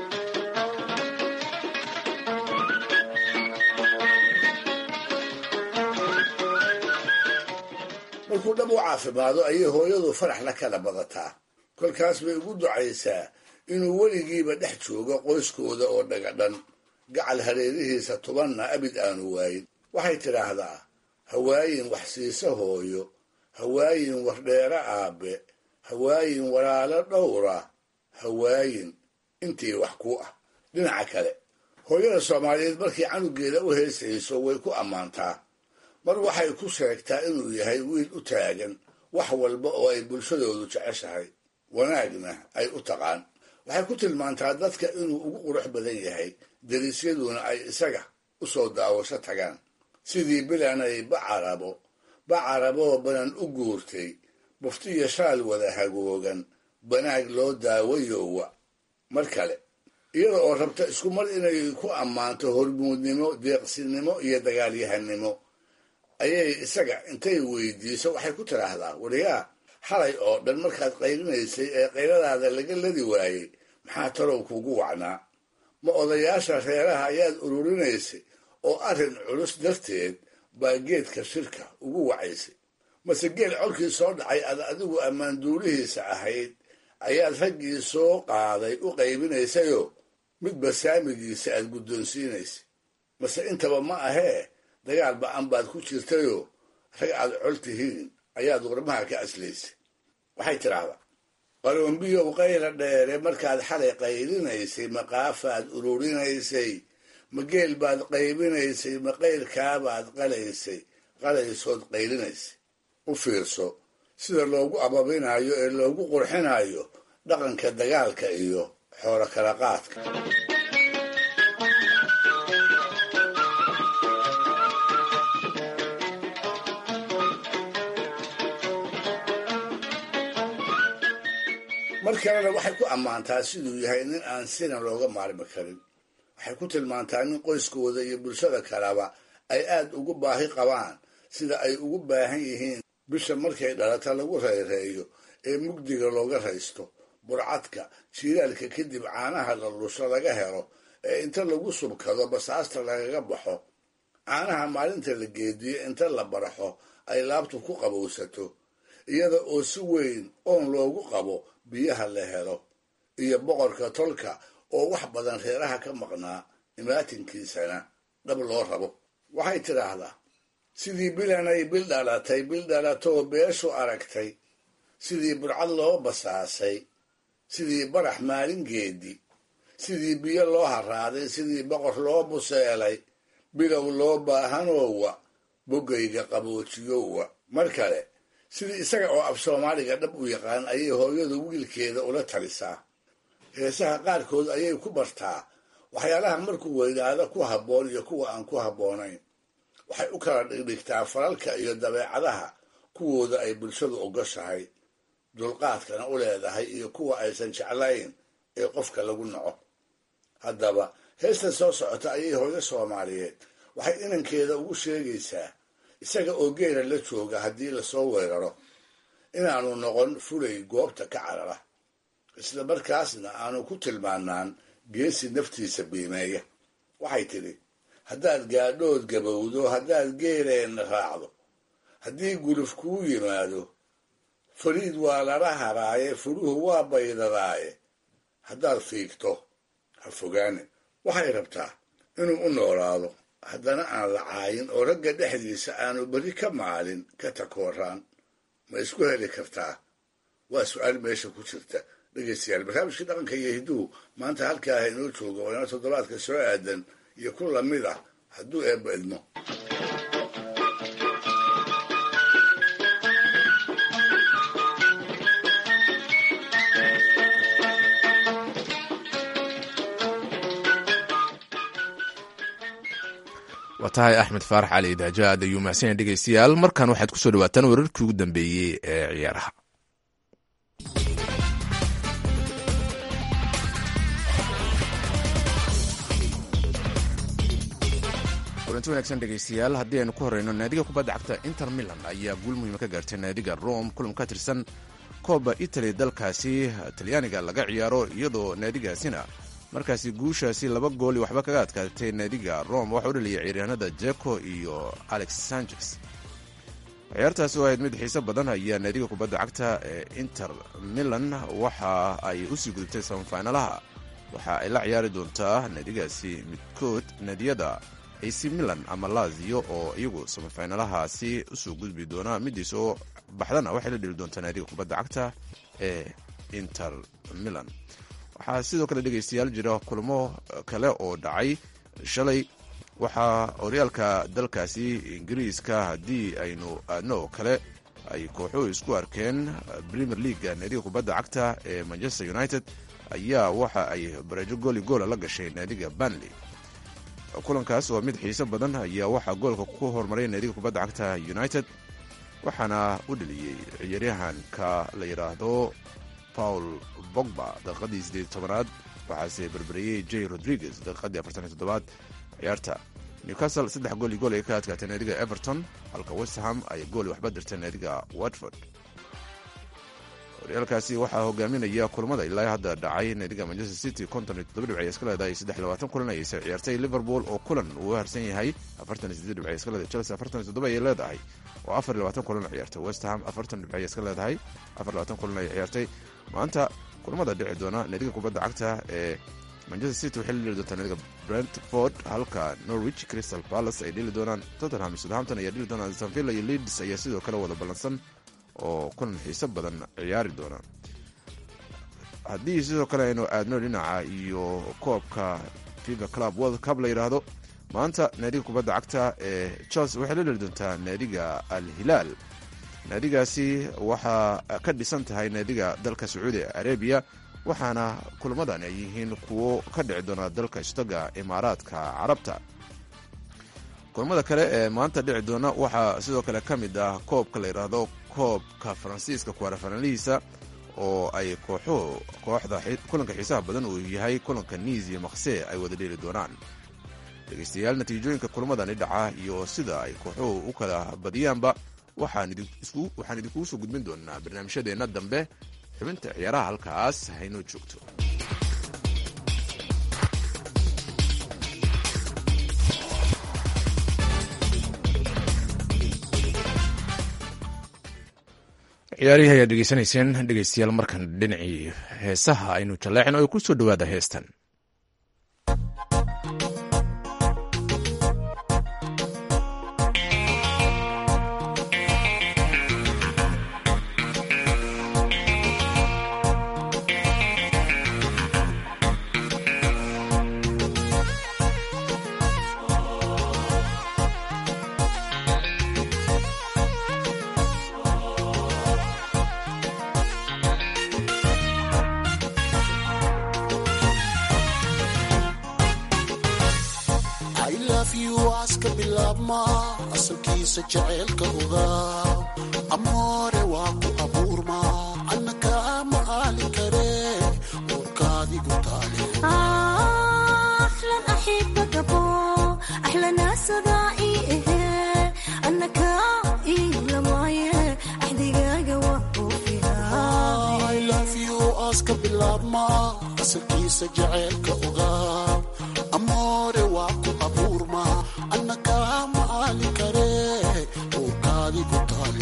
markuu dhab u caafimaado ayay hooyadu farax la kala badataa kolkaas bay ugu ducaysaa inuu weligiiba dhex joogo qoyskooda oo dhagadhan gacal hareerihiisa tubanna abid aanu waayin waxay tidhaahdaa hawaayin wax siisa hooyo hawaayin wardheero aabbe hawaayin walaalo dhowra hawaayin intii wax ku ah dhinaca kale hooyada soomaaliyeed markii canugeeda u heesayso way ku ammaantaa mar waxay ku sheegtaa inuu yahay wiil u taagan wax walba oo ay bulshadoodu jeceshahay wanaagna ay u taqaan waxay ku tilmaantaa dadka inuu ugu qurux badan yahay dariisyaduna ay isaga u soo daawasho tagaan sidii bilanay bacarabo bacaraboo banan u guurtay buftiyo shaal wada hagoogan banaag loo daawayowa mar kale iyada oo rabta isku mar inay ku ammaanto hormuudnimo deeqsinimo iyo dagaalyahanimo ayay isaga intay weydiiso waxay ku tidhaahdaa wariyaa xalay oo dhan markaad qaylinaysay ee qayladaada laga ladi waayey maxaa talow kugu wacnaa ma odayaasha reeraha ayaad ururinaysay oo arrin culus darteed baa geedka shirka ugu wacaysay mase geel colkii soo dhacay ad adigu ammaanduulihiisa ahayd ayaad raggii soo qaaday u qaybinaysayoo midba saamigiisa aad guddoonsiinaysay mase intaba ma ahee dagaal ba-an baad ku jirtayoo rag aad col tihiin ayaad warmaha ka aslaysay waxay tidhaahdaa qaroombiyow qayla dheere markaad xalay qaylinaysay maqaafaad ururinaysay ma geel baad qaybinaysay ma qaylkaabaad qalaysay qalaysood qaylinaysay u fiirso sida loogu ababinayo ee loogu qurxinayo dhaqanka dagaalka iyo xoolo kala qaadka mar kalena waxay ku ammaantaa siduu yahay nin aan sina looga maarmi karin. waxay ku tilmaantaa nin qoyskooda iyo bulshada kaleba ay aad ugu baahi qabaan sida ay ugu baahan yihiin bisha markay dhalata lagu rayreeyo ee mugdiga looga raysto, burcadka jiilaalka kadib caanaha la lusho laga helo ee inta lagu subkado basaasta lagaga baxo, caanaha maalinta la geediyo inta la baraxo ay laabtu ku qabowsato, iyada oo si weyn oon loogu qabo biyaha la helo, iyo boqorka tolka oo wax badan reeraha ka maqnaa imaatinkiisana dhab loo rabo. waxay tidhaahdaa sidii bilanay bil dhalatay bil dhalatoo beeshu aragtay, sidii burcad loo basaasay, sidii barax maalin geedi, sidii biyo loo haraaday, sidii boqor loo buseelay, bilow loo baahanoowa boggayga qaboojiyowa. mar kale sidii isaga oo af soomaaliga dhab u yaqaan ayay hooyadu wiilkeeda ula talisaa. heesaha qaarkood ayay ku bartaa waxyaalaha markuu weynaada ku habboon iyo kuwa aan ku habboonayn. waxay u kala dhigdhigtaa falalka iyo dabeecadaha kuwooda ay bulshadu ogoshahay, dulqaadkana u leedahay, iyo kuwa aysan jeclayn ee qofka lagu naco. haddaba heesta soo socota ayay hooyo soomaaliyeed waxay inankeeda ugu sheegaysaa isaga oo geela la jooga haddii lasoo weeraro inaanu noqon fulay goobta ka carara, isla markaasna aanu ku tilmaanaan geesi naftiisa biimeeya. waxay tidhi haddaad gaadhood gabowdo, haddaad geeleenna raacdo, haddii guluf kuu yimaado, fariid waa lala haraaye, furuhu waa baydadaaye, haddaad fiigto ha fogaane. waxay rabtaa inuu u noolaado, haddana aan la caayin oo ragga dhexdiisa aanu berri ka maalin ka takooraan. ma isku heli kartaa? waa su-aal meesha ku jirta. dhegeystayaal, barnaamijkii dhaqanka iyo hidduhu maanta halkaa ha inoo joogo oo ina toddobaadka soo aadan iyo ku lamid ah hadduu eebba idmo. waa tahay axmed faarax cali daaja aad ayuu mahadsan yahay dhegeystayaal. markan waxaad kusoo dhawaataan wararkii ugu dambeeyey ee ciyaaraha. kulanti wanaagsan dhegeystayaal, haddii aynu ku horeyno naadiga kubadda cagta inter milan ayaa guul muhiima ka gaartay naadiga rome kulan ka tirsan kooba italy dalkaasi talyaaniga laga ciyaaro, iyadoo naadigaasina markaasi guushaasi laba gooli waxba kaga adkaatay naadiga rome. waxa u dhaliyay ciyaaryahanada jeko iyo alex sanchez. ciyaartaasi oo ahayd mid xiise badan ayaa naadiga kubadda cagta ee inter milan waxa ay usii gudubtay samafinalaha. waxa ay la ciyaari doontaa naadigaasi midkood naadiyada ac milan ama lazio oo iyagu samafinalahaasi usoo gudbi doona. midiis oo baxdana waxay la dheli doontaa naadiga kubadda cagta ee inter milan. waxaa sidoo kale dhegeystayaal jira kulamo kale oo dhacay shalay. waxaa horyaalka dalkaasi ingiriiska haddii aynu aadno oo kale ay kooxuhu isku arkeen. premier leaga naadiga kubadda cagta ee manchester united ayaa waxa ay bareejo gooli goola la gashay naadiga banley. kulankaas oo mid xiise badan ayaa waxaa goolka ku horumaray naadiga kubadda cagta united, waxaana u dheliyey ciyaaryahanka la yidhaahdo paul bogba daqiiqadii sideed tobanaad, waxaase berberiyey j rodriguez daqiiqadii afartan iyo toddobaad. ciyaarta newcastle saddex gool iyo gool ay ka adkaatay naadiga everton, halka westham ay gooli waxba dirtay naadiga watford. horyaalkaasi waxaa hogaaminaya kulamada ilaa hadda dhacay naadiga manchester city konton iyo toddoba dhibc ay iska leedahay, saddex iyo labaatan kulan ayayse ciyaartay. liverpool oo kulan uu harsan yahay afartan iyo siddeed dhibc ay iska leedahay. chelsea afartan iyo toddoba ayay leedahay oo afar iyo labaatan kulan ciyaartay. westham afartan dhibc ay iska leedahay, afar iyo labaatan kulan ay ciyaartay. maanta kulamada dhici doona naadiga kubadda cagta ee manchester city waxay la dheli doontaa naadiga brentford, halka norwich crystal palace ay dheli doonaan. tottenham iyo southampton ayaa dheli doonaan. aston villa iyo leeds ayaa sidoo kale wada ballansan oo kulan xiise badan ciyaari doona. haddii sidoo kale aynu aadno dhinaca iyo koobka fifa club world cup la yidhaahdo, maanta naadiga kubadda cagta ee chelsea waxay la dheli doontaa naadiga al hilaal. naadigaasi waxaa ka dhisan tahay naadiga dalka sacuudi arabiya, waxaana kulamadan ay yihiin kuwo ka dhici doona dalka istaga imaaraadka carabta. kulamada kale ee maanta dhici doona waxaa sidoo kale ka mid ah koobka la yidhaahdo koobka faransiiska kuwaarafanalihiisa oo ay kooxuhu kooxda kulanka xiisaha badan uu yahay kulanka niis iyo maksee ay wada dheeli doonaan. dhegaystayaal, natiijooyinka kulamadani dhaca iyo sida ay kooxuhu u kala badiyaanba waxaan idinkugu soo gudbin doonaa barnaamijyadeenna dambe. xubinta ciyaaraha halkaas haynoo joogto. ciyaarihii ayaad dhegeysanayseen dhegeystayaal. markan dhinacii heesaha aynu jaleecin oo ku soo dhowaada heestan. asalkiisa jaceylka ogaa amoore waa ku abuurma annaka ma aali kare warkaadigu taale ahlan axibagabo ahlanaasada ii ehe annaka ii lamaaye axdigaaga waa oofihaa I love you aska bilaabma asalkiisa jaceylka ogaa amoore waa ku abuurma annaka ma aali kare warkaadigu taale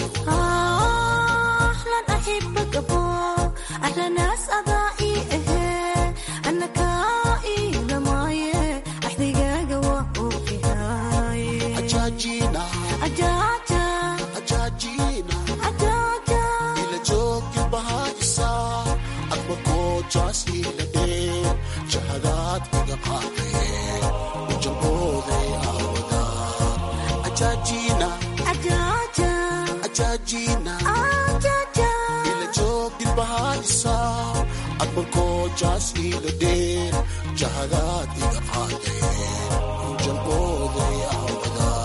ahlan axibagabo ahlanaasada ii ehe annaka ii lamaaye axdigaaga waa oofihaay ajaajina ajaaja ajaajina ajaaja ila joogi bahaisa adba koojaas ila dhee jahadaad iga qaadee ujalbooday aawadaa ajaajina ajaaja ajaajina ajaaja ila joogi bahaisa adba koojaas ila dhee jahadaad iga qaadee ujalbooday aawadaa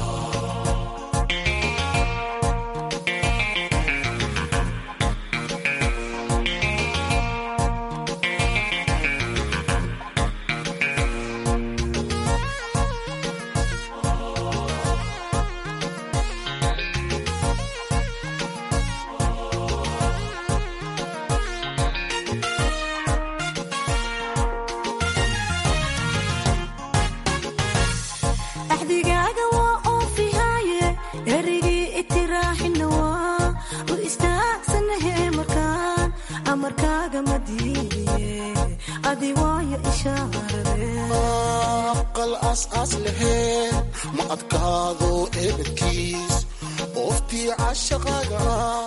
axdigaaga waa oofihaaye erigii itiraaxina waa u istaagsanahe markaan amarkaaga ma diidiye adi waayo ishaarade aqal aas-aas laheen ma adkaado eebadkiis ooftii cashaqaaga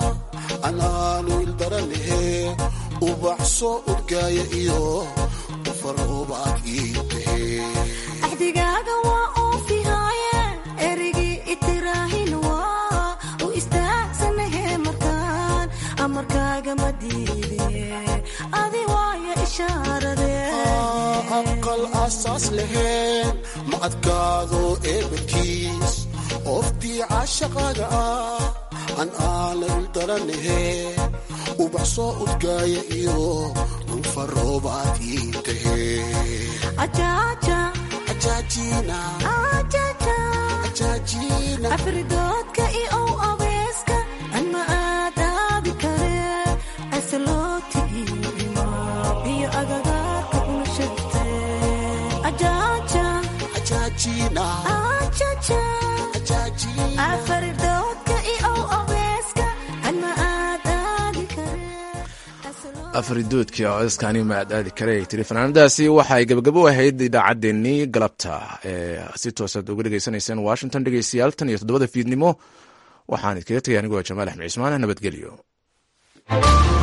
anaanu ildaran lahee ubaxso udgaaya iyo ufaroobaad ii tahee axdigaaga waa oofihaaye erigii itiraahin waa u istaagsanahe markaan amarkaaga ma diidiye adi waayo ishaarade aqal aas-aas laheen ma adkaado eebadkiis ooftii cashaqaaga an aana ildaran lahee ubaxso udgaaya iyo ufaroobaad ii tahee ajaaja ajaajina ajaaja ajaajina afridoodka i ow abeeska an ma aadaabi kare asalooti iyo imaa iyo agagaarka una shagte ajaaja ajaajina ajaaja ajaajina afridoodka i ow abeeska an ma aadaabi kare afridoodkii odaskani ma aadaadi kare tiri fanaanadaasi waxaay gabagabo ahayd idaacaddeenii galabta ee si toosaad uga dhegaysanayseen washington. dhegeystayaal tan iyo toddobada fiidnimo waxaan idkaga tegay anigoo jamaal axmed cismaan. nabadgelyo.